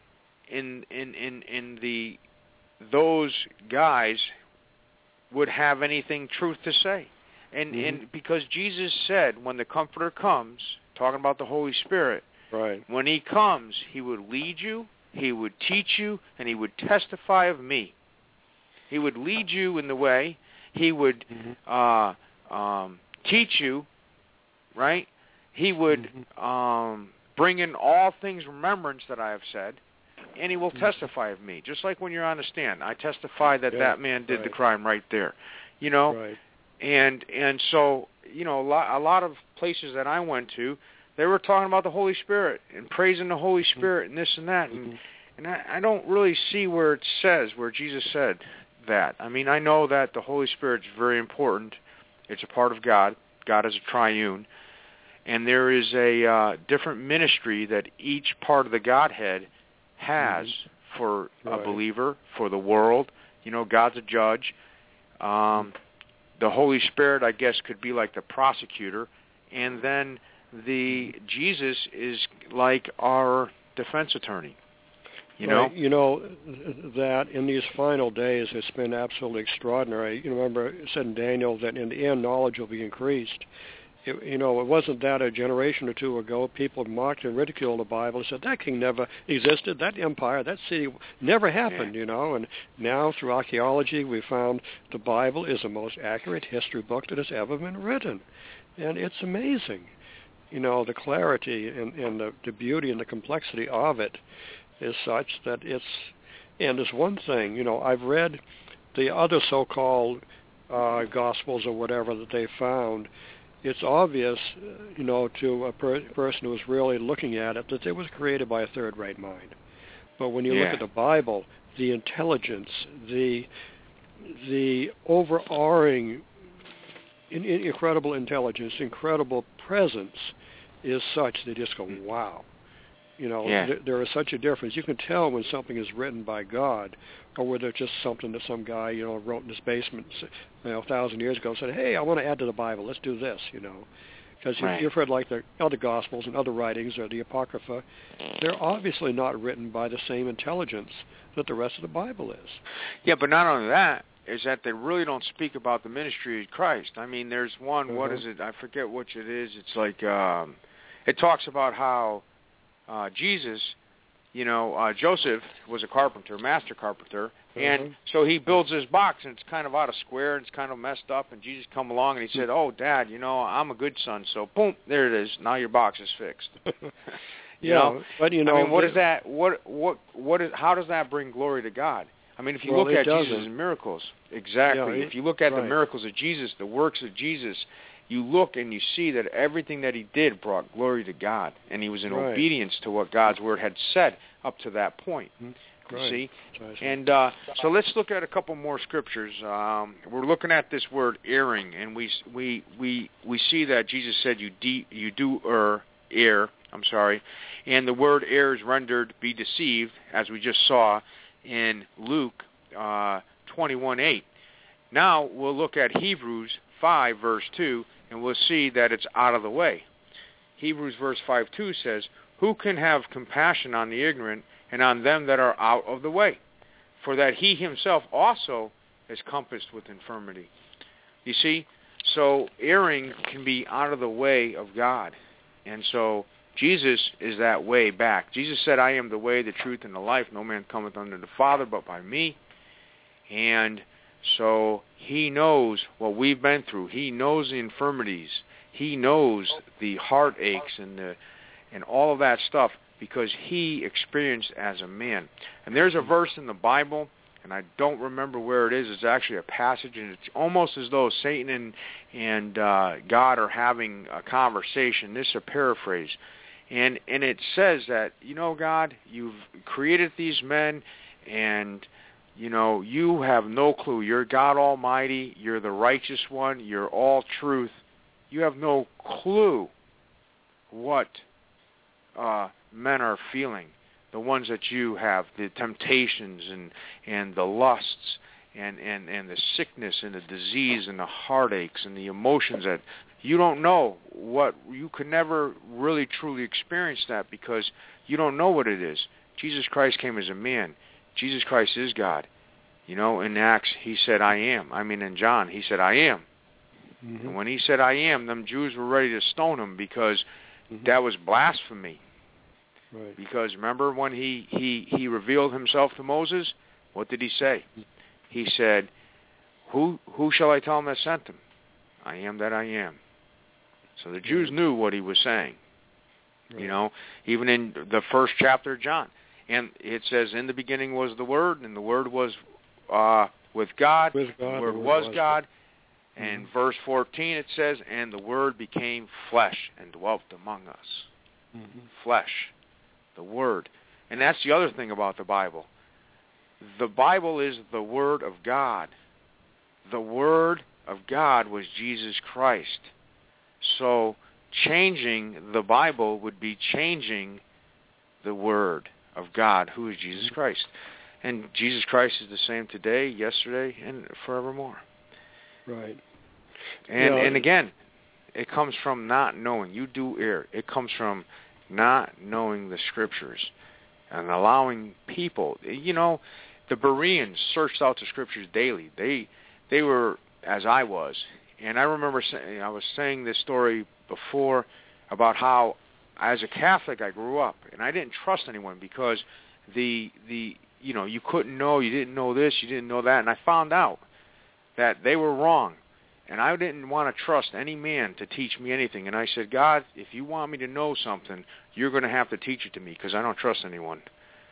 Speaker 4: in in in in the those guys would have anything truth to say? And mm-hmm. and because Jesus said when the Comforter comes, talking about the Holy Spirit,
Speaker 5: right.
Speaker 4: when he comes, he would lead you, he would teach you, and he would testify of me. He would lead you in the way. He would mm-hmm. uh, um, teach you, right? He would mm-hmm. um, bring in all things remembrance that I have said, and he will mm-hmm. testify of me. Just like when you're on the stand, I testify that
Speaker 5: yeah,
Speaker 4: that man did
Speaker 5: right.
Speaker 4: the crime right there, you know.
Speaker 5: Right.
Speaker 4: And and so you know a lot a lot of places that I went to, they were talking about the Holy Spirit and praising the Holy Spirit mm-hmm. and this and that, and and I, I don't really see where it says where Jesus said that. I mean, I know that the Holy Spirit is very important. It's a part of God. God is a triune. And there is a uh, different ministry that each part of the Godhead has mm-hmm. for
Speaker 5: right.
Speaker 4: a believer, for the world. You know, God's a judge. Um, the Holy Spirit, I guess, could be like the prosecutor. And then the Jesus is like our defense attorney. You know,
Speaker 5: right. you know that in these final days, it's been absolutely extraordinary. You remember it said in Daniel that in the end, knowledge will be increased. It, you know, it wasn't that a generation or two ago, people mocked and ridiculed the Bible and said that king never existed, that empire, that city never happened. Yeah. You know, and now through archaeology, we found the Bible is the most accurate history book that has ever been written, and it's amazing. You know, the clarity and, and the, the beauty and the complexity of it is such that it's, and there's one thing, you know, I've read the other so-called uh, Gospels or whatever that they found. It's obvious, you know, to a per- person who's really looking at it that it was created by a third-rate mind. But when you
Speaker 4: Yeah.
Speaker 5: look at the Bible, the intelligence, the the overawing, in, in, incredible intelligence, incredible presence is such that you just go, wow. You know,
Speaker 4: Yeah.
Speaker 5: th- there is such a difference. You can tell when something is written by God, or whether it's just something that some guy, you know, wrote in his basement, you know, a thousand years ago, and said, hey, I want to add to the Bible. Let's do this, you know. Because
Speaker 4: Right.
Speaker 5: you've heard like the other Gospels and other writings, or the Apocrypha, they're obviously not written by the same intelligence that the rest of the Bible is.
Speaker 4: Yeah, but not only that, is that they really don't speak about the ministry of Christ. I mean, there's one,
Speaker 5: Mm-hmm.
Speaker 4: what is it? I forget which it is. It's like, um, it talks about how uh, Jesus, you know, uh, Joseph was a carpenter, master carpenter, and
Speaker 5: Mhm.
Speaker 4: so he builds his box, and it's kind of out of square, and it's kind of messed up, and Jesus come along, and he said, oh, Dad, you know, I'm a good son, so boom, there it is. Now your box is fixed. you
Speaker 5: Yeah,
Speaker 4: know?
Speaker 5: but you know,
Speaker 4: I mean, what
Speaker 5: the-
Speaker 4: is that? What what what is? How does that bring glory to God? I mean, if you
Speaker 5: Well,
Speaker 4: look
Speaker 5: it
Speaker 4: at Jesus'
Speaker 5: doesn't.
Speaker 4: miracles, exactly.
Speaker 5: Yeah,
Speaker 4: if you look at the
Speaker 5: right.
Speaker 4: miracles of Jesus, the works of Jesus, you look and you see that everything that he did brought glory to God, and he was in
Speaker 5: Right.
Speaker 4: obedience to what God's word had said up to that point.
Speaker 5: Mhm.
Speaker 4: You
Speaker 5: Right.
Speaker 4: see?
Speaker 5: That's what I said.
Speaker 4: And uh, so let's look at a couple more scriptures. Um, we're looking at this word erring, and we we we we see that Jesus said you de, you do err, err. I'm sorry, and the word err is rendered be deceived, as we just saw in Luke uh, twenty-one eight. Now we'll look at Hebrews five verse two, and we'll see that it's out of the way. Hebrews verse five two says, "Who can have compassion on the ignorant and on them that are out of the way? For that he himself also is compassed with infirmity." You see, so erring can be out of the way of God. And so Jesus is that way back. Jesus said, "I am the way, the truth, and the life. No man cometh unto the Father but by me." And so he knows what we've been through. He knows the infirmities. He knows the heartaches and the and all of that stuff, because he experienced as a man. And there's a verse in the Bible, and I don't remember where it is. It's actually a passage, and it's almost as though Satan and, and uh, God are having a conversation. This is a paraphrase. And, and it says that, you know, God, you've created these men, and, you know, you have no clue. You're God Almighty. You're the righteous one. You're all truth. You have no clue what uh, men are feeling, the ones that you have, the temptations and, and the lusts and, and, and the sickness and the disease and the heartaches and the emotions that you don't know what, you could never really truly experience that because you don't know what it is. Jesus Christ came as a man. Jesus Christ is God. You know, in Acts, he said, I am. I mean, in John, he said, I am.
Speaker 5: Mm-hmm.
Speaker 4: And when he said, I am, them Jews were ready to stone him because
Speaker 5: Mm-hmm.
Speaker 4: that was blasphemy.
Speaker 5: Right.
Speaker 4: Because remember when he, he, he revealed himself to Moses, what did he say? He said, who who shall I tell him that sent him? I am that I am. So the Jews knew what he was saying.
Speaker 5: Right.
Speaker 4: You know, even in the first chapter of John. And it says, in the beginning was the Word, and the Word was uh, with God.
Speaker 5: With God,
Speaker 4: the Word
Speaker 5: the Word
Speaker 4: was
Speaker 5: was
Speaker 4: God.
Speaker 5: God.
Speaker 4: And
Speaker 5: Mm-hmm.
Speaker 4: verse fourteen it says, and the Word became flesh and dwelt among us.
Speaker 5: Mm-hmm.
Speaker 4: Flesh. The Word. And that's the other thing about the Bible. The Bible is the Word of God. The Word of God was Jesus Christ. So changing the Bible would be changing the Word of God, who is Jesus Christ. And Jesus Christ is the same today, yesterday, and forevermore.
Speaker 5: Right.
Speaker 4: And
Speaker 5: Yeah.
Speaker 4: and again, it comes from not knowing. You do err. It comes from not knowing the Scriptures and allowing people. You know, the Bereans searched out the Scriptures daily. They they were as I was, and I remember saying, I was saying this story before about how, as a Catholic, I grew up, and I didn't trust anyone because the the you know you couldn't know, you didn't know this, you didn't know that, and I found out that they were wrong. And I didn't want to trust any man to teach me anything. And I said, God, if you want me to know something, you're going to have to teach it to me because I don't trust anyone.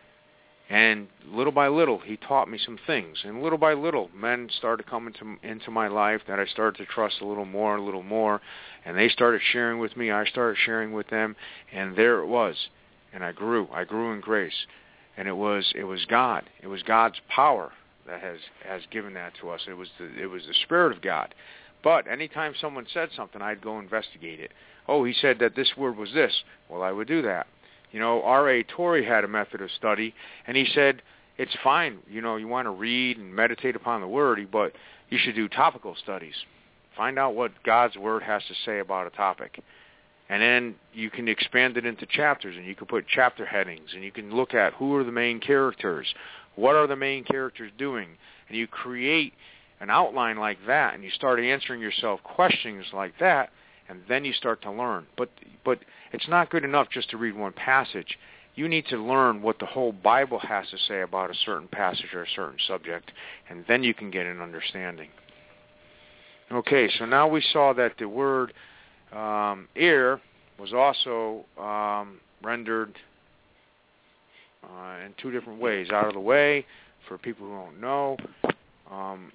Speaker 4: And little by little, he taught me some things. And little by little, men started coming to, into my life that I started to trust a little more, a little more. And they started sharing with me. I started sharing with them. And there it was. And I grew. I grew in grace. and it was it was God. It was God's power that has has given that to us. It was the it was the Spirit of God. But anytime someone said something, I'd go investigate it. Oh, he said that this word was this. Well, I would do that. You know, R A Torrey had a method of study, and he said it's fine. You know, you want to read and meditate upon the Word, but you should do topical studies. Find out what God's Word has to say about a topic. And then you can expand it into chapters, and you can put chapter headings, and you can look at who are the main characters, what are the main characters doing, and you create an outline like that, and you start answering yourself questions like that, and then you start to learn. But but it's not good enough just to read one passage. You need to learn what the whole Bible has to say about a certain passage or a certain subject, and then you can get an understanding. Okay, so now we saw that the word um, ear was also um, rendered uh, in two different ways. Out of the way, for people who don't know. Um,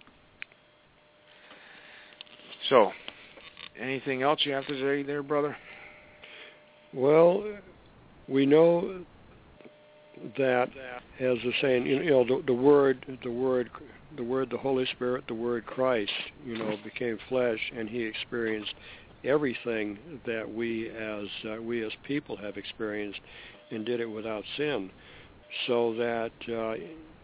Speaker 4: so, anything else you have to say there, brother?
Speaker 5: Well, we know that, as the saying, you know, the, the word, the word, the word, the Holy Spirit, the word Christ, you know, became flesh, and he experienced everything that we as uh, we as people have experienced, and did it without sin, so that uh,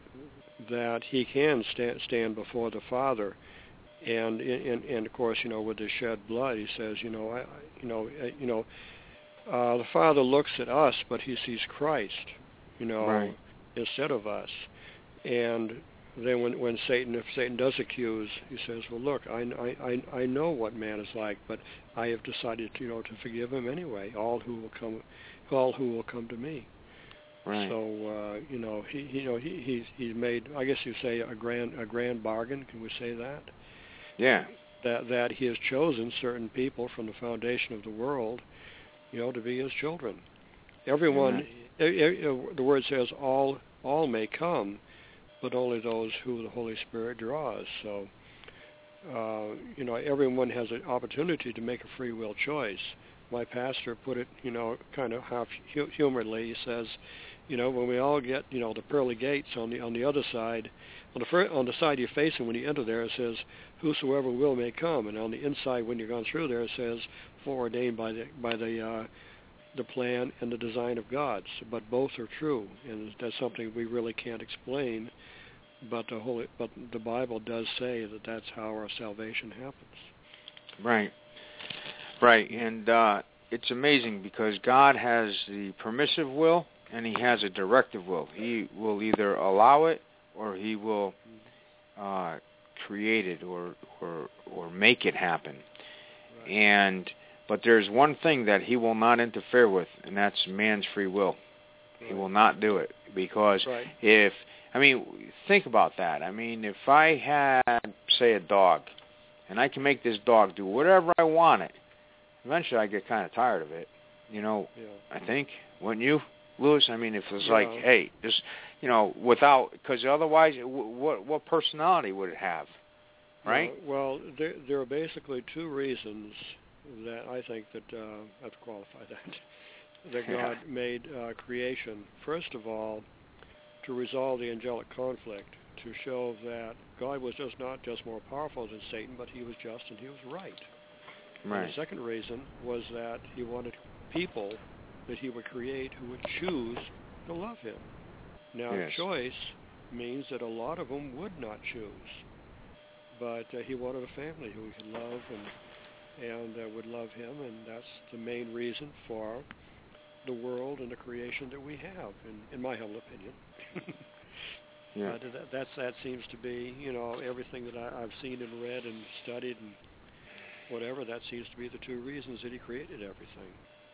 Speaker 5: that he can stand stand before the Father, and and and of course, you know, with the shed blood, he says, you know, I, you know, you know, uh, the Father looks at us, but he sees Christ, you know,
Speaker 4: right.
Speaker 5: instead of us. And then when when Satan, if Satan does accuse, he says, well, look, I, I, I know what man is like, but I have decided, you know, to forgive him anyway. All who will come, all who will come to me.
Speaker 4: Right.
Speaker 5: So uh, you know, he, he, you know, he he's he's made, I guess you say, a grand a grand bargain. Can we say that?
Speaker 4: Yeah.
Speaker 5: That that he has chosen certain people from the foundation of the world, you know, to be his children. Everyone, mm-hmm. The word says, all all may come, but only those who the Holy Spirit draws. So, uh, you know, everyone has an opportunity to make a free will choice. My pastor put it, you know, kind of half humorously. He says, you know, when we all get, you know, the pearly gates on the on the other side, on the fir- on the side you're facing when you enter there, it says, "Whosoever will may come," and on the inside when you're gone through there, it says, "Foreordained by the by the uh, the plan and the design of God." But both are true, and that's something we really can't explain. But the Holy, but the Bible does say that that's how our salvation happens.
Speaker 4: Right, right, and uh, it's amazing because God has the permissive will and He has a directive will. He will either allow it or He will uh, create it or or or make it happen. Right. And but there's one thing that He will not interfere with, and that's man's free will. Right. He will not do it because right. if I mean, think about that. I mean, if I had, say, a dog, and I can make this dog do whatever I want it, eventually I get kind of tired of it. You know, yeah. I think, wouldn't you, Lewis? I mean, if it was yeah. like, hey, just, you know, without, because otherwise, what what personality would it have, right?
Speaker 5: Uh, well, there, there are basically two reasons that I think that, uh, I have to qualify that, that God yeah. made uh, creation. First of all, to resolve the angelic conflict, to show that God was just not just more powerful than Satan, but He was just and He was right.
Speaker 4: Right.
Speaker 5: And the second reason was that He wanted people that He would create who would choose to love Him. Now, yes. choice means that a lot of them would not choose, but uh, He wanted a family who He could love and and uh, would love Him, and that's the main reason for the world and the creation that we have, in, in my humble opinion.
Speaker 4: yeah.
Speaker 5: Uh, that, that's, that seems to be, you know, everything that I, I've seen and read and studied and whatever, that seems to be the two reasons that He created everything.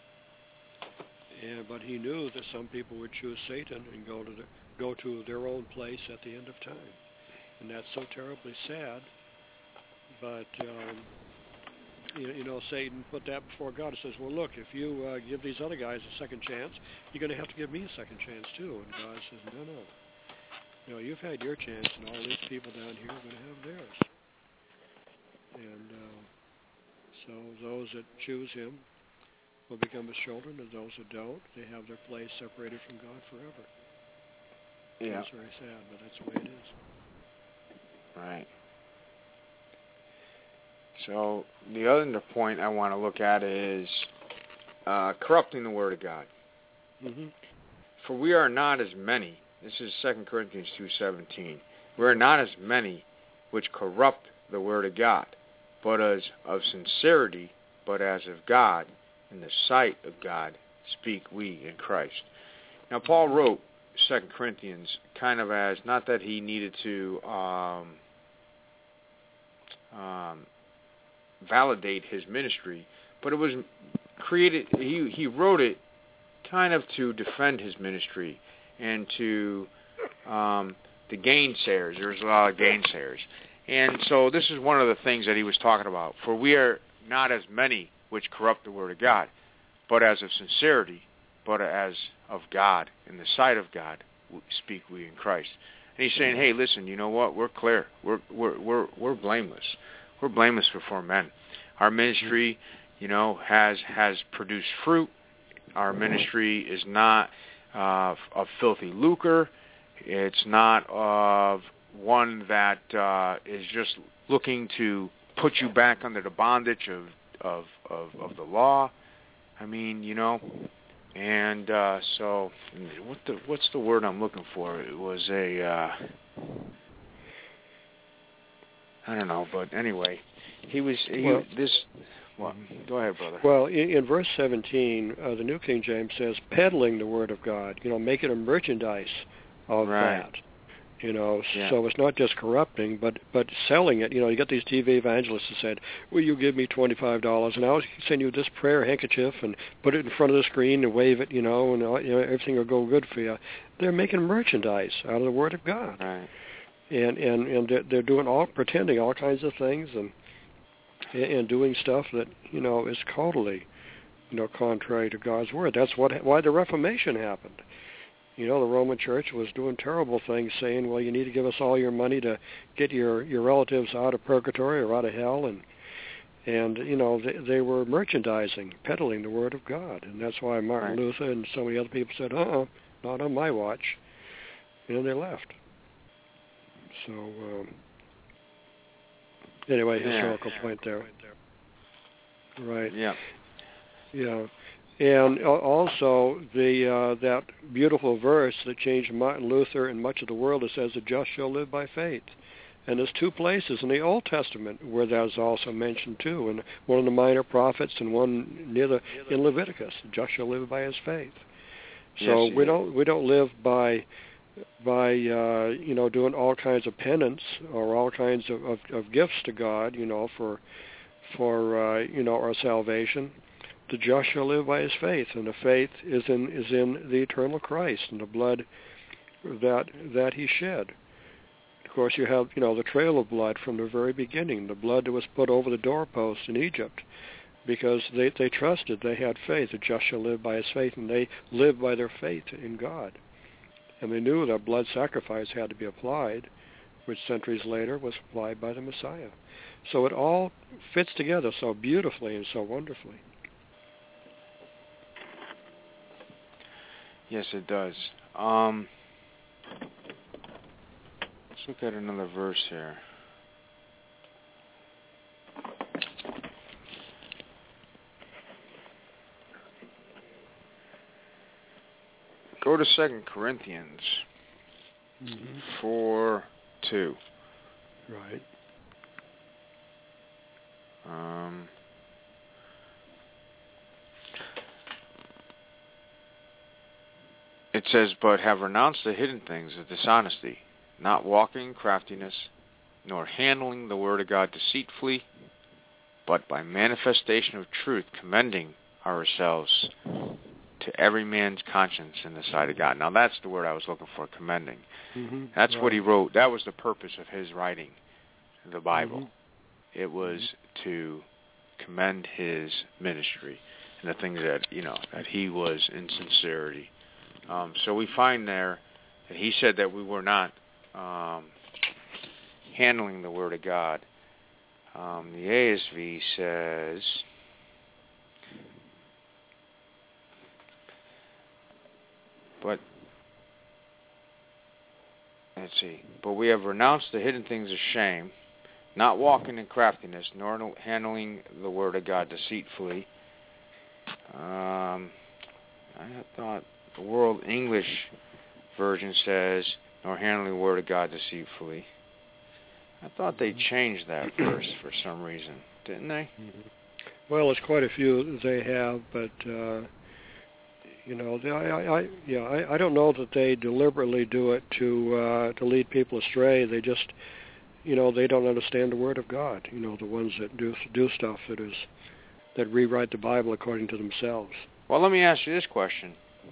Speaker 5: And, but He knew that some people would choose Satan and go to the, go to their own place at the end of time. And that's so terribly sad. But, um, you, you know, Satan put that before God and says, well, look, if you uh, give these other guys a second chance, you're going to have to give me a second chance too. And God says, no, no. You know, you've had your chance, and all these people down here are going to have theirs. And uh, so those that choose Him will become His children, and those that don't, they have their place separated from God forever.
Speaker 4: Yeah.
Speaker 5: It's very sad, but that's the way it is.
Speaker 4: Right. So the other point I want to look at is uh, corrupting the Word of God.
Speaker 5: Mm-hmm.
Speaker 4: For we are not as many. This is Second Corinthians two seventeen. We are not as many which corrupt the Word of God, but as of sincerity, but as of God, in the sight of God, speak we in Christ. Now, Paul wrote Second Corinthians kind of as, not that he needed to um, um, validate his ministry, but it was created, he, he wrote it kind of to defend his ministry and to um, the gainsayers. There's a lot of gainsayers. And so this is one of the things that he was talking about. For we are not as many which corrupt the Word of God, but as of sincerity, but as of God, in the sight of God, speak we in Christ. And he's saying, hey, listen, you know what? We're clear. We're we're we're we're blameless. We're blameless before men. Our ministry, you know, has has produced fruit. Our ministry is not uh, of filthy lucre. It's not of one that uh, is just looking to put you back under the bondage of of of, of the law. I mean, you know, and uh, so what the what's the word I'm looking for? It was a uh, I don't know, but anyway, he was he,
Speaker 5: well,
Speaker 4: this. Well, go ahead, brother.
Speaker 5: Well, in, in verse seventeen, uh, the New King James says, peddling the Word of God, you know, making a merchandise of
Speaker 4: right.
Speaker 5: that. You know,
Speaker 4: yeah.
Speaker 5: so it's not just corrupting, but but selling it. You know, you get these T V evangelists that said, "Will you give me twenty-five dollars, and I'll send you this prayer handkerchief and put it in front of the screen and wave it, you know, and you know, everything will go good for you." They're making merchandise out of the Word of God,
Speaker 4: right.
Speaker 5: and and and they're, they're doing all pretending all kinds of things and and doing stuff that you know is totally you know contrary to God's Word. That's what why the Reformation happened. You know, the Roman Church was doing terrible things, saying, well, you need to give us all your money to get your, your relatives out of purgatory or out of hell. And, and you know, they, they were merchandising, peddling the Word of God. And that's why Martin
Speaker 4: right.
Speaker 5: Luther and so many other people said, uh-uh, not on my watch. And they left. So, um, anyway,
Speaker 4: yeah.
Speaker 5: historical point there. Right.
Speaker 4: Yeah.
Speaker 5: Yeah. And also the uh, that beautiful verse that changed Martin Luther and much of the world, it says, the just shall live by faith. And there's two places in the Old Testament where that is also mentioned too, and one of the minor prophets and one near the in Leviticus, the just shall live by his faith. So
Speaker 4: yes,
Speaker 5: we don't we don't live by by uh, you know doing all kinds of penance or all kinds of, of, of gifts to God, you know, for for uh, you know our salvation. The just shall live by his faith, and the faith is in is in the eternal Christ and the blood that that he shed. Of course, you have you know the trail of blood from the very beginning, the blood that was put over the doorposts in Egypt, because they they trusted, they had faith. The just shall live by his faith, and they lived by their faith in God, and they knew that blood sacrifice had to be applied, which centuries later was applied by the Messiah. So it all fits together so beautifully and so wonderfully.
Speaker 4: Yes, it does. Um, let's look at another verse here. Go to Second Corinthians
Speaker 5: mm-hmm.
Speaker 4: four two.
Speaker 5: Right.
Speaker 4: Um. It says, but have renounced the hidden things of dishonesty, not walking in craftiness, nor handling the word of God deceitfully, but by manifestation of truth, commending ourselves to every man's conscience in the sight of God. Now that's the word I was looking for, commending.
Speaker 5: Mm-hmm.
Speaker 4: That's
Speaker 5: right.
Speaker 4: what he wrote. That was the purpose of his writing the Bible.
Speaker 5: Mm-hmm.
Speaker 4: It was
Speaker 5: mm-hmm.
Speaker 4: to commend his ministry and the things that, you know, that he was in sincerity. Um, so we find there that he said that we were not um, handling the Word of God. Um, the A S V says, but let's see. But we have renounced the hidden things of shame, not walking in craftiness, nor handling the word of God deceitfully. Um, I thought the World English version says, nor handling the word of God deceitfully. I thought they changed that verse for some reason, didn't they?
Speaker 5: Well, there's quite a few they have, but uh, you know, they, I, I, yeah, I, I don't know that they deliberately do it to uh, to lead people astray. They just, you know, they don't understand the Word of God. You know, the ones that do do stuff that is that rewrite the Bible according to themselves.
Speaker 4: Well, let me ask you this question: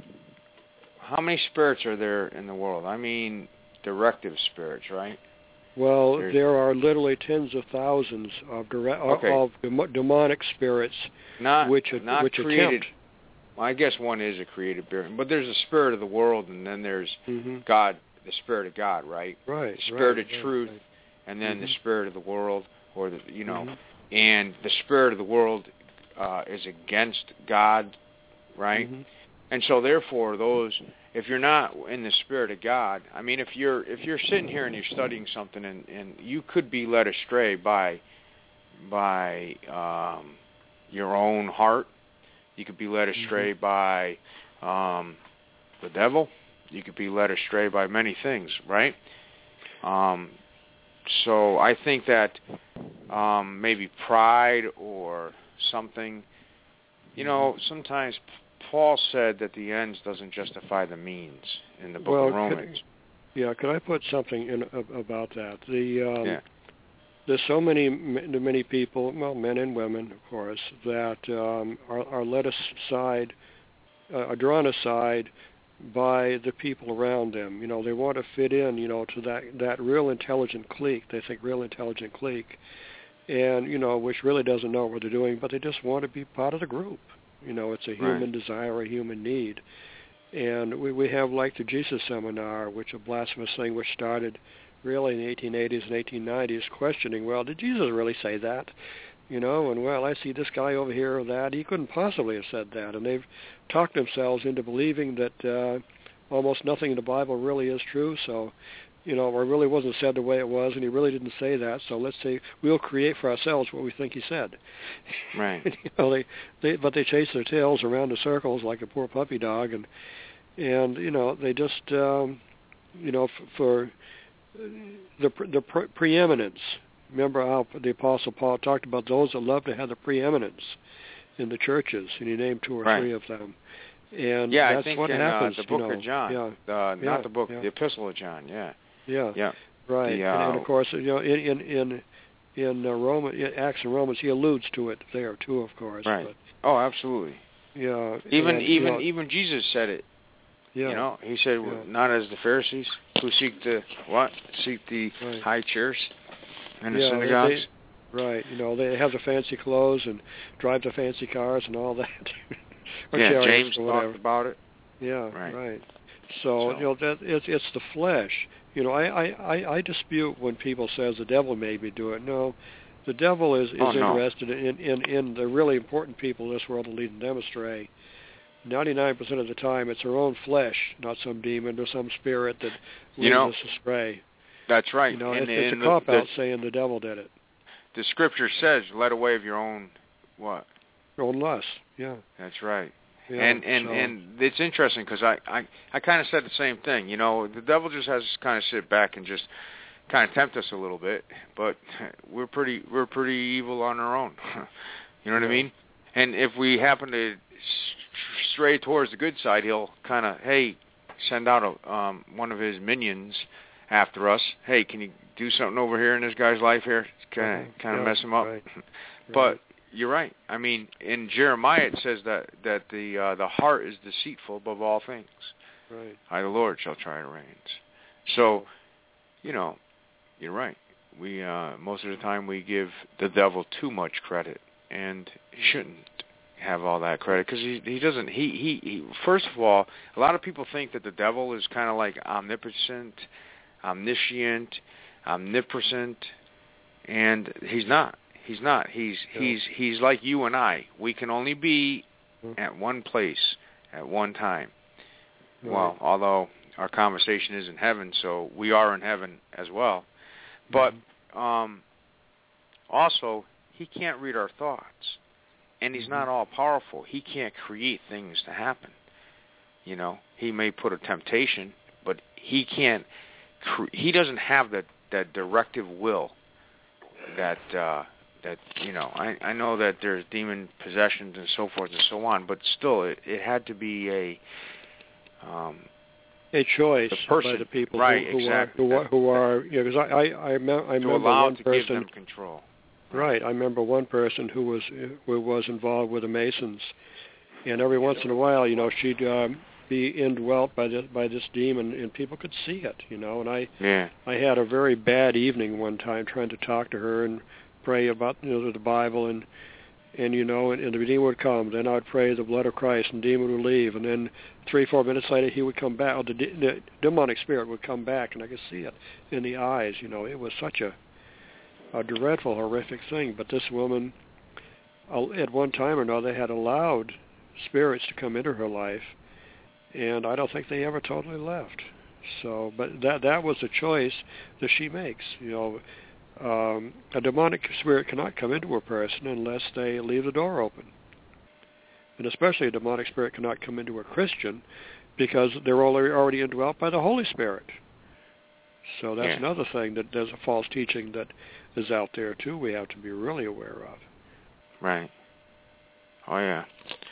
Speaker 4: how many spirits are there in the world? I mean, directive spirits, right?
Speaker 5: Well,
Speaker 4: There's,
Speaker 5: there are literally tens of thousands of dire-
Speaker 4: okay.
Speaker 5: of dem- demonic spirits
Speaker 4: not,
Speaker 5: which
Speaker 4: not
Speaker 5: which
Speaker 4: created.
Speaker 5: attempt.
Speaker 4: Well, I guess one is a created spirit, but there's a spirit of the world, and then there's
Speaker 5: mm-hmm.
Speaker 4: God, the Spirit of God, right?
Speaker 5: Right.
Speaker 4: The Spirit
Speaker 5: right,
Speaker 4: of truth,
Speaker 5: right.
Speaker 4: and then
Speaker 5: mm-hmm.
Speaker 4: the Spirit of the world, or the you know,
Speaker 5: mm-hmm.
Speaker 4: and the Spirit of the world uh, is against God, right?
Speaker 5: Mm-hmm.
Speaker 4: And so, therefore, those, if you're not in the Spirit of God, I mean, if you're if you're sitting here and you're studying something, and, and you could be led astray by by um, your own heart. You could be led astray mm-hmm. by um, the devil. You could be led astray by many things, right? Um, so I think that um, maybe pride or something, you know, sometimes Paul said that the ends doesn't justify the means in the book
Speaker 5: well,
Speaker 4: of Romans.
Speaker 5: Could, yeah, could I put something in about that? The um,
Speaker 4: yeah.
Speaker 5: There's so many many people, well, men and women, of course, that um, are, are led aside, uh, are drawn aside by the people around them. You know, they want to fit in, you know, to that, that real intelligent clique. They think real intelligent clique, and, you know, which really doesn't know what they're doing, but they just want to be part of the group. You know, it's a human
Speaker 4: right.
Speaker 5: desire, a human need. And we, we have, like, the Jesus Seminar, which a blasphemous thing which started really in the eighteen eighties and eighteen nineties, questioning, well, did Jesus really say that? You know, and, well, I see this guy over here or that. He couldn't possibly have said that. And they've talked themselves into believing that uh, almost nothing in the Bible really is true. So, you know, or it really wasn't said the way it was, and he really didn't say that. So let's say we'll create for ourselves what we think he said.
Speaker 4: Right.
Speaker 5: you know, they, they, but they chase their tails around the circles like a poor puppy dog. And, and you know, they just, um, you know, f- for... the the pre- preeminence. Remember how the Apostle Paul talked about those that love to have the preeminence in the churches, and he named two or
Speaker 4: right.
Speaker 5: three of them. And
Speaker 4: yeah,
Speaker 5: that's
Speaker 4: I think
Speaker 5: what
Speaker 4: in
Speaker 5: happens,
Speaker 4: uh, the book
Speaker 5: you know.
Speaker 4: of John,
Speaker 5: yeah.
Speaker 4: uh,
Speaker 5: yeah.
Speaker 4: not the book,
Speaker 5: yeah.
Speaker 4: the Epistle of John. Yeah,
Speaker 5: yeah,
Speaker 4: yeah,
Speaker 5: right.
Speaker 4: The, uh,
Speaker 5: and, and of course, you know, in in in, in uh, Roman in Acts and Romans, he alludes to it there too, of course.
Speaker 4: Right.
Speaker 5: But,
Speaker 4: oh, absolutely.
Speaker 5: Yeah.
Speaker 4: Even
Speaker 5: and,
Speaker 4: even
Speaker 5: you know,
Speaker 4: even Jesus said it.
Speaker 5: Yeah.
Speaker 4: You know, he said,
Speaker 5: yeah.
Speaker 4: not as the Pharisees who seek the what? Seek the
Speaker 5: right.
Speaker 4: high chairs in the
Speaker 5: yeah,
Speaker 4: synagogues.
Speaker 5: They, right. You know, they have the fancy clothes and drive the fancy cars and all that. or
Speaker 4: yeah, James
Speaker 5: or whatever.
Speaker 4: talked about it.
Speaker 5: Yeah,
Speaker 4: right.
Speaker 5: right. So,
Speaker 4: so
Speaker 5: you know, that it's it's the flesh. You know, I, I, I dispute when people says the devil made me do it. No, the devil is, is
Speaker 4: oh, no.
Speaker 5: interested in, in, in the really important people in this world and leading them astray. ninety-nine percent of the time, it's our own flesh, not some demon or some spirit that leads
Speaker 4: you know,
Speaker 5: us astray.
Speaker 4: That's right.
Speaker 5: You know,
Speaker 4: and,
Speaker 5: it's, it's
Speaker 4: and
Speaker 5: a cop-out
Speaker 4: the,
Speaker 5: saying the devil did it.
Speaker 4: The Scripture says, "Led away of your own what?
Speaker 5: Your own lust." Yeah.
Speaker 4: That's right.
Speaker 5: Yeah,
Speaker 4: and and
Speaker 5: so.
Speaker 4: and it's interesting because I I, I kind of said the same thing. You know, the devil just has to kind of sit back and just kind of tempt us a little bit, but we're pretty we're pretty evil on our own. You know what
Speaker 5: yeah.
Speaker 4: I mean? And if we happen to stray towards the good side, he'll kind of hey send out a, um, one of his minions after us. Hey, can you do something over here in this guy's life here? Kind of
Speaker 5: uh-huh.
Speaker 4: kind of
Speaker 5: yeah,
Speaker 4: mess him up.
Speaker 5: Right.
Speaker 4: But
Speaker 5: right.
Speaker 4: you're right. I mean, in Jeremiah it says that that the uh, the heart is deceitful above all things.
Speaker 5: Right.
Speaker 4: I, the Lord, shall try the reins. So, you know, you're right. We uh, most of the time we give the devil too much credit, and he shouldn't have all that credit because he he doesn't. He, he he. First of all, a lot of people think that the devil is kind of like omnipotent, omniscient, omnipresent, and he's not. He's not. He's yeah. he's he's like you and I. We can only be mm-hmm. at one place at one time. Right. Well, although our conversation is in heaven, so we are in heaven as well. But um, also, he can't read our thoughts, and he's not all-powerful. He can't create things to happen. You know, he may put a temptation, but he can't. Cre- he doesn't have that, that directive will. That uh, that you know, I, I know that there's demon possessions and so forth and so on, but still, it, it had to be a um,
Speaker 5: a choice
Speaker 4: person,
Speaker 5: by the people
Speaker 4: right,
Speaker 5: who, who
Speaker 4: exactly.
Speaker 5: are who are, who are you know, because I I, I, me- I
Speaker 4: to
Speaker 5: remember
Speaker 4: allow
Speaker 5: one
Speaker 4: to
Speaker 5: person.
Speaker 4: give them control.
Speaker 5: Right, I remember one person who was who was involved with the Masons, and every once in a while, you know, she'd um, be indwelt by this by this demon, and people could see it, you know. And I
Speaker 4: yeah.
Speaker 5: I had a very bad evening one time trying to talk to her and pray about, you know, the Bible, and and you know, and, and the demon would come. Then I'd pray the blood of Christ, and the demon would leave, and then three four minutes later he would come back. Or the, de- the demonic spirit would come back, and I could see it in the eyes. You know, it was such a a dreadful, horrific thing. But this woman, at one time or another, had allowed spirits to come into her life, and I don't think they ever totally left. So, but that that was a choice that she makes. You know, um, a demonic spirit cannot come into a person unless they leave the door open, and especially a demonic spirit cannot come into a Christian because they're already already indwelt by the Holy Spirit. So that's
Speaker 4: yeah.
Speaker 5: another thing, that there's a false teaching that is out there too. We have to be really aware of.
Speaker 4: Right. Oh yeah.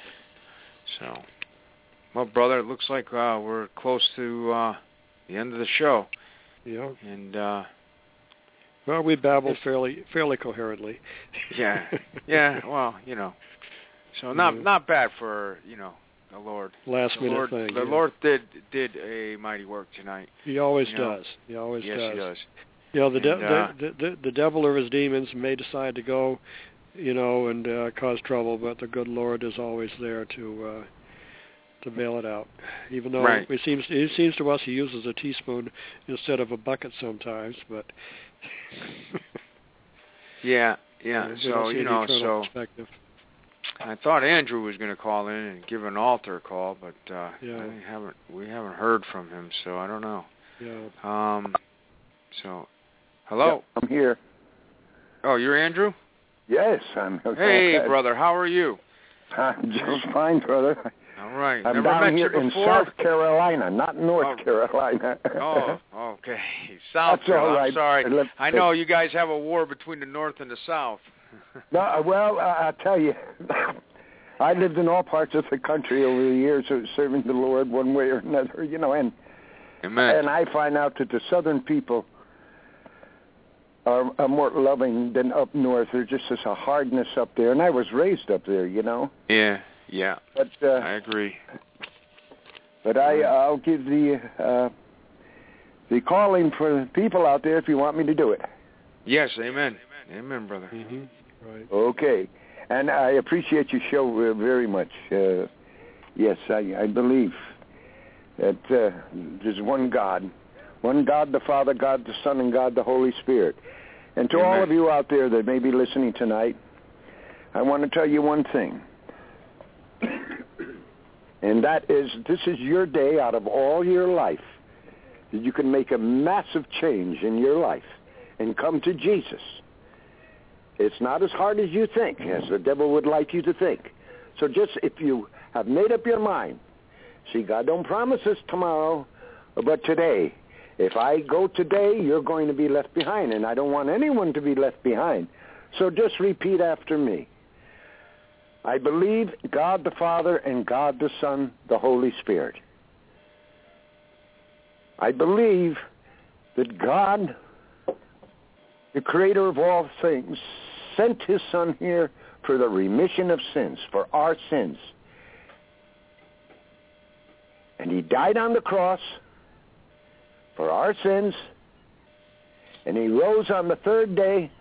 Speaker 4: So, well, brother, it looks like uh, we're close to uh, the end of the show.
Speaker 5: Yeah.
Speaker 4: And uh,
Speaker 5: well, we babbled fairly fairly coherently.
Speaker 4: yeah. Yeah. Well, you know. So not
Speaker 5: yeah.
Speaker 4: not bad for, you know, the Lord.
Speaker 5: Last
Speaker 4: the
Speaker 5: minute
Speaker 4: Lord,
Speaker 5: thing.
Speaker 4: The
Speaker 5: yeah.
Speaker 4: Lord did did a mighty work tonight.
Speaker 5: He always
Speaker 4: you know?
Speaker 5: does. He always
Speaker 4: yes,
Speaker 5: does.
Speaker 4: Yes, he does.
Speaker 5: You know, the, de-
Speaker 4: and, uh,
Speaker 5: the, the the devil or his demons may decide to go, you know, and uh, cause trouble, but the good Lord is always there to uh, to bail it out. Even though
Speaker 4: right.
Speaker 5: it seems it seems to us he uses a teaspoon instead of a bucket sometimes, but
Speaker 4: yeah, yeah.
Speaker 5: we
Speaker 4: So
Speaker 5: don't see
Speaker 4: you
Speaker 5: an
Speaker 4: know,
Speaker 5: eternal
Speaker 4: so
Speaker 5: perspective.
Speaker 4: I thought Andrew was going to call in and give an altar call, but uh,
Speaker 5: Yeah.
Speaker 4: I haven't. We haven't heard from him, so I don't know.
Speaker 5: Yeah.
Speaker 4: Um. So, hello.
Speaker 6: Yeah, I'm here.
Speaker 4: Oh, you're Andrew?
Speaker 6: Yes, I'm.
Speaker 4: Hey,
Speaker 6: okay.
Speaker 4: brother, how are you?
Speaker 6: I'm just fine, brother.
Speaker 4: All right.
Speaker 6: I'm
Speaker 4: Never
Speaker 6: down
Speaker 4: met
Speaker 6: here
Speaker 4: you
Speaker 6: in
Speaker 4: before?
Speaker 6: South Carolina, not North
Speaker 4: Oh.
Speaker 6: Carolina.
Speaker 4: Oh, okay. South
Speaker 6: That's all
Speaker 4: Carolina.
Speaker 6: right.
Speaker 4: I'm sorry.
Speaker 6: Let-
Speaker 4: I know you guys have a war between the North and the South.
Speaker 6: No, well, I, I tell you, I lived in all parts of the country over the years, uh, serving the Lord one way or another, you know, and
Speaker 4: Amen.
Speaker 6: and I find out that the Southern people are, are more loving than up north. There's just this a hardness up there, and I was raised up there, you know.
Speaker 4: Yeah, yeah.
Speaker 6: But uh,
Speaker 4: I agree.
Speaker 6: But I, I'll give the uh, the calling for the people out there if you want me to do it.
Speaker 4: Yes, amen. Amen, brother.
Speaker 5: Mm-hmm. Right.
Speaker 6: Okay. And I appreciate your show uh, very much. Uh, yes, I, I believe that uh, there's one God, one God the Father, God the Son, and God the Holy Spirit. And to
Speaker 4: Amen.
Speaker 6: all of you out there that may be listening tonight, I want to tell you one thing. And that is, this is your day out of all your life that you can make a massive change in your life and come to Jesus. It's not as hard as you think, as the devil would like you to think. So just if you have made up your mind, see, God don't promise us tomorrow, but today. If I go today, you're going to be left behind, and I don't want anyone to be left behind. So just repeat after me. I believe God the Father and God the Son, the Holy Spirit. I believe that God, the creator of all things, sent his Son here for the remission of sins, for our sins. And he died on the cross for our sins, and he rose on the third day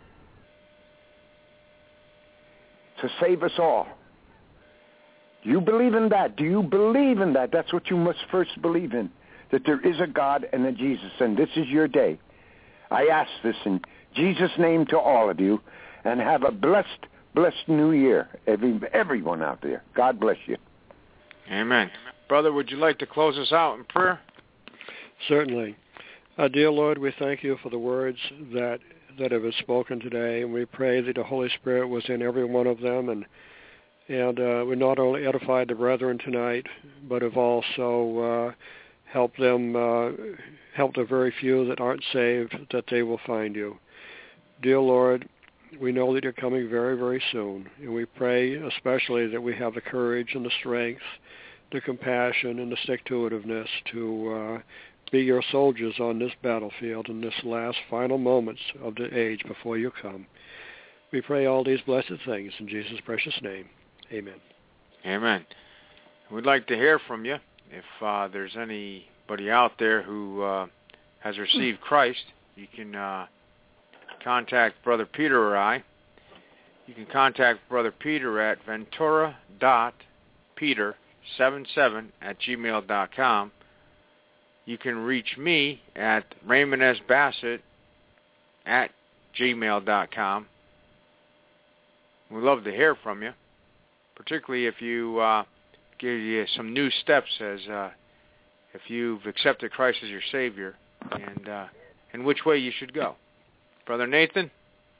Speaker 6: to save us all. Do you believe in that? Do you believe in that? That's what you must first believe in, that there is a God and a Jesus, and this is your day. I ask this in Jesus' name to all of you, and have a blessed, blessed new year, every, everyone out there. God bless you.
Speaker 4: Amen. Brother, would you like to close us out in prayer?
Speaker 5: Certainly. Uh, dear Lord, we thank you for the words that that have been spoken today, and we pray that the Holy Spirit was in every one of them, and and uh, we not only edified the brethren tonight, but have also uh, helped them, uh, helped the very few that aren't saved, that they will find you. Dear Lord, we know that you're coming very, very soon, and we pray especially that we have the courage and the strength, the compassion and the stick-to-itiveness to uh, be your soldiers on this battlefield in this last final moments of the age before you come. We pray all these blessed things in Jesus' precious name. Amen.
Speaker 4: Amen. We'd like to hear from you. If uh, there's anybody out there who uh, has received Christ, you can uh, contact Brother Peter or I. You can contact Brother Peter at ventura dot peter seven seven at gmail dot com. You can reach me at Raymond S. Bassett at gmail dot com. We'd love to hear from you, particularly if you uh, give you some new steps as uh, if you've accepted Christ as your Savior, and uh, and which way you should go. Brother Nathan?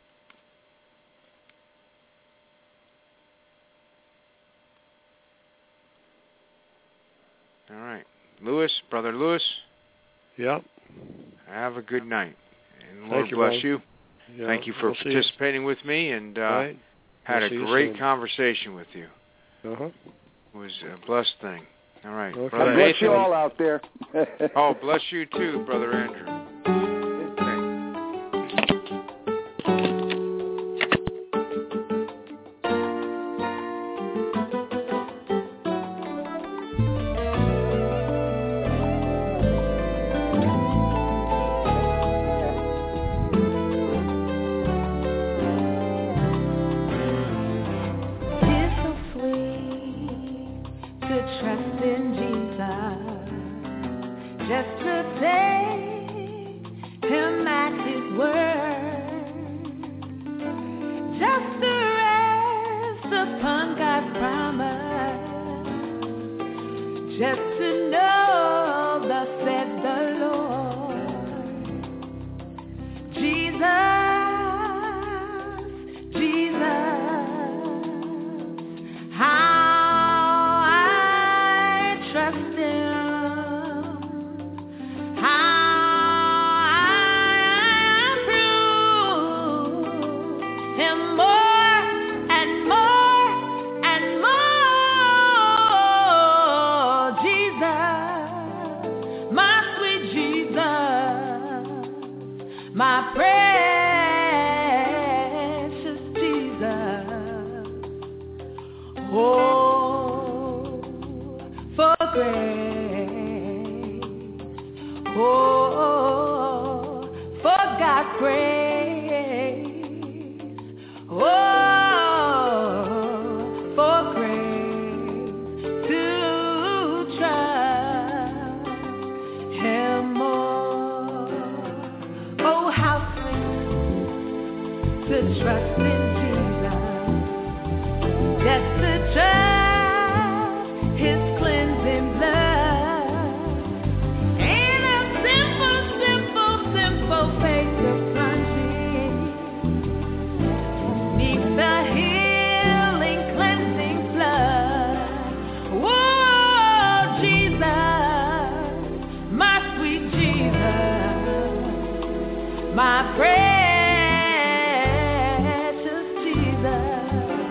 Speaker 4: All right. Lewis, Brother Lewis?
Speaker 5: Yeah.
Speaker 4: Have a good night. And
Speaker 5: Thank
Speaker 4: Lord
Speaker 5: you,
Speaker 4: bless
Speaker 5: brother.
Speaker 4: you.
Speaker 5: Yeah,
Speaker 4: Thank you for
Speaker 5: we'll
Speaker 4: participating with me, and uh,
Speaker 5: right.
Speaker 4: had
Speaker 5: We'll
Speaker 4: a
Speaker 5: see you
Speaker 4: great
Speaker 5: soon.
Speaker 4: conversation with you.
Speaker 5: Uh-huh.
Speaker 4: It was a blessed thing. All right.
Speaker 5: Okay.
Speaker 4: Brother
Speaker 6: God bless
Speaker 4: Nathan?
Speaker 6: you all out there.
Speaker 4: Oh, bless you too, Brother Andrew.
Speaker 2: It's so sweet to trust in Jesus, just to take Him at His word, just to rest upon God's promise, just to know thus said the Lord. Jesus, Jesus, how I trust Him, how I prove Him more and more and more. Jesus, my sweet Jesus, my precious Jesus. Oh, for grace. Oh, for God's grace. Oh, for grace to trust Him more. Oh, how sweet to trust in Jesus, just to trust His cleansing blood, and a simple, simple, simple faith of plunging neath the healing, cleansing flood. Whoa, Jesus, my sweet Jesus, my precious Jesus.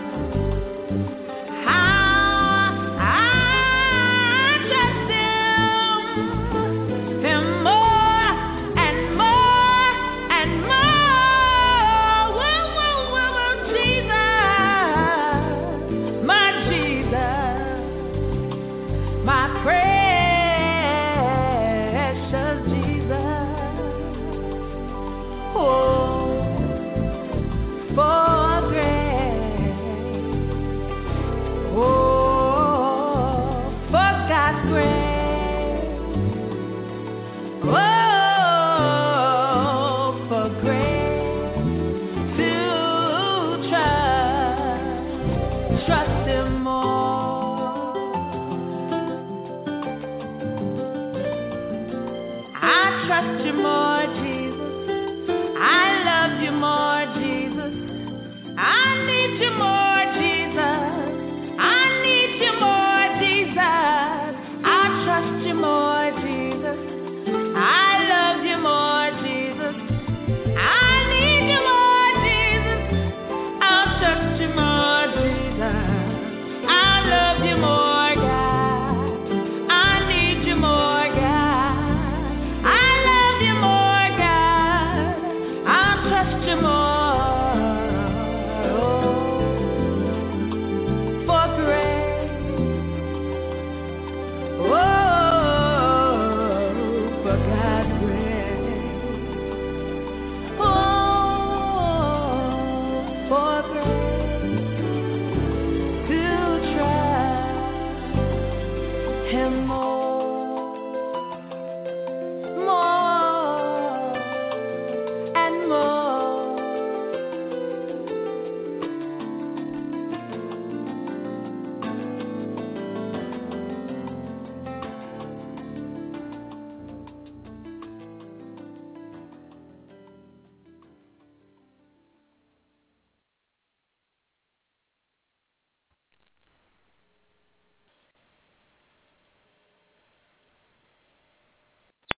Speaker 2: How I trust Him, Him more and more and more. Whoa, whoa, whoa, whoa, Jesus, my Jesus, my precious Jesus. Oh. trust you more, Jesus.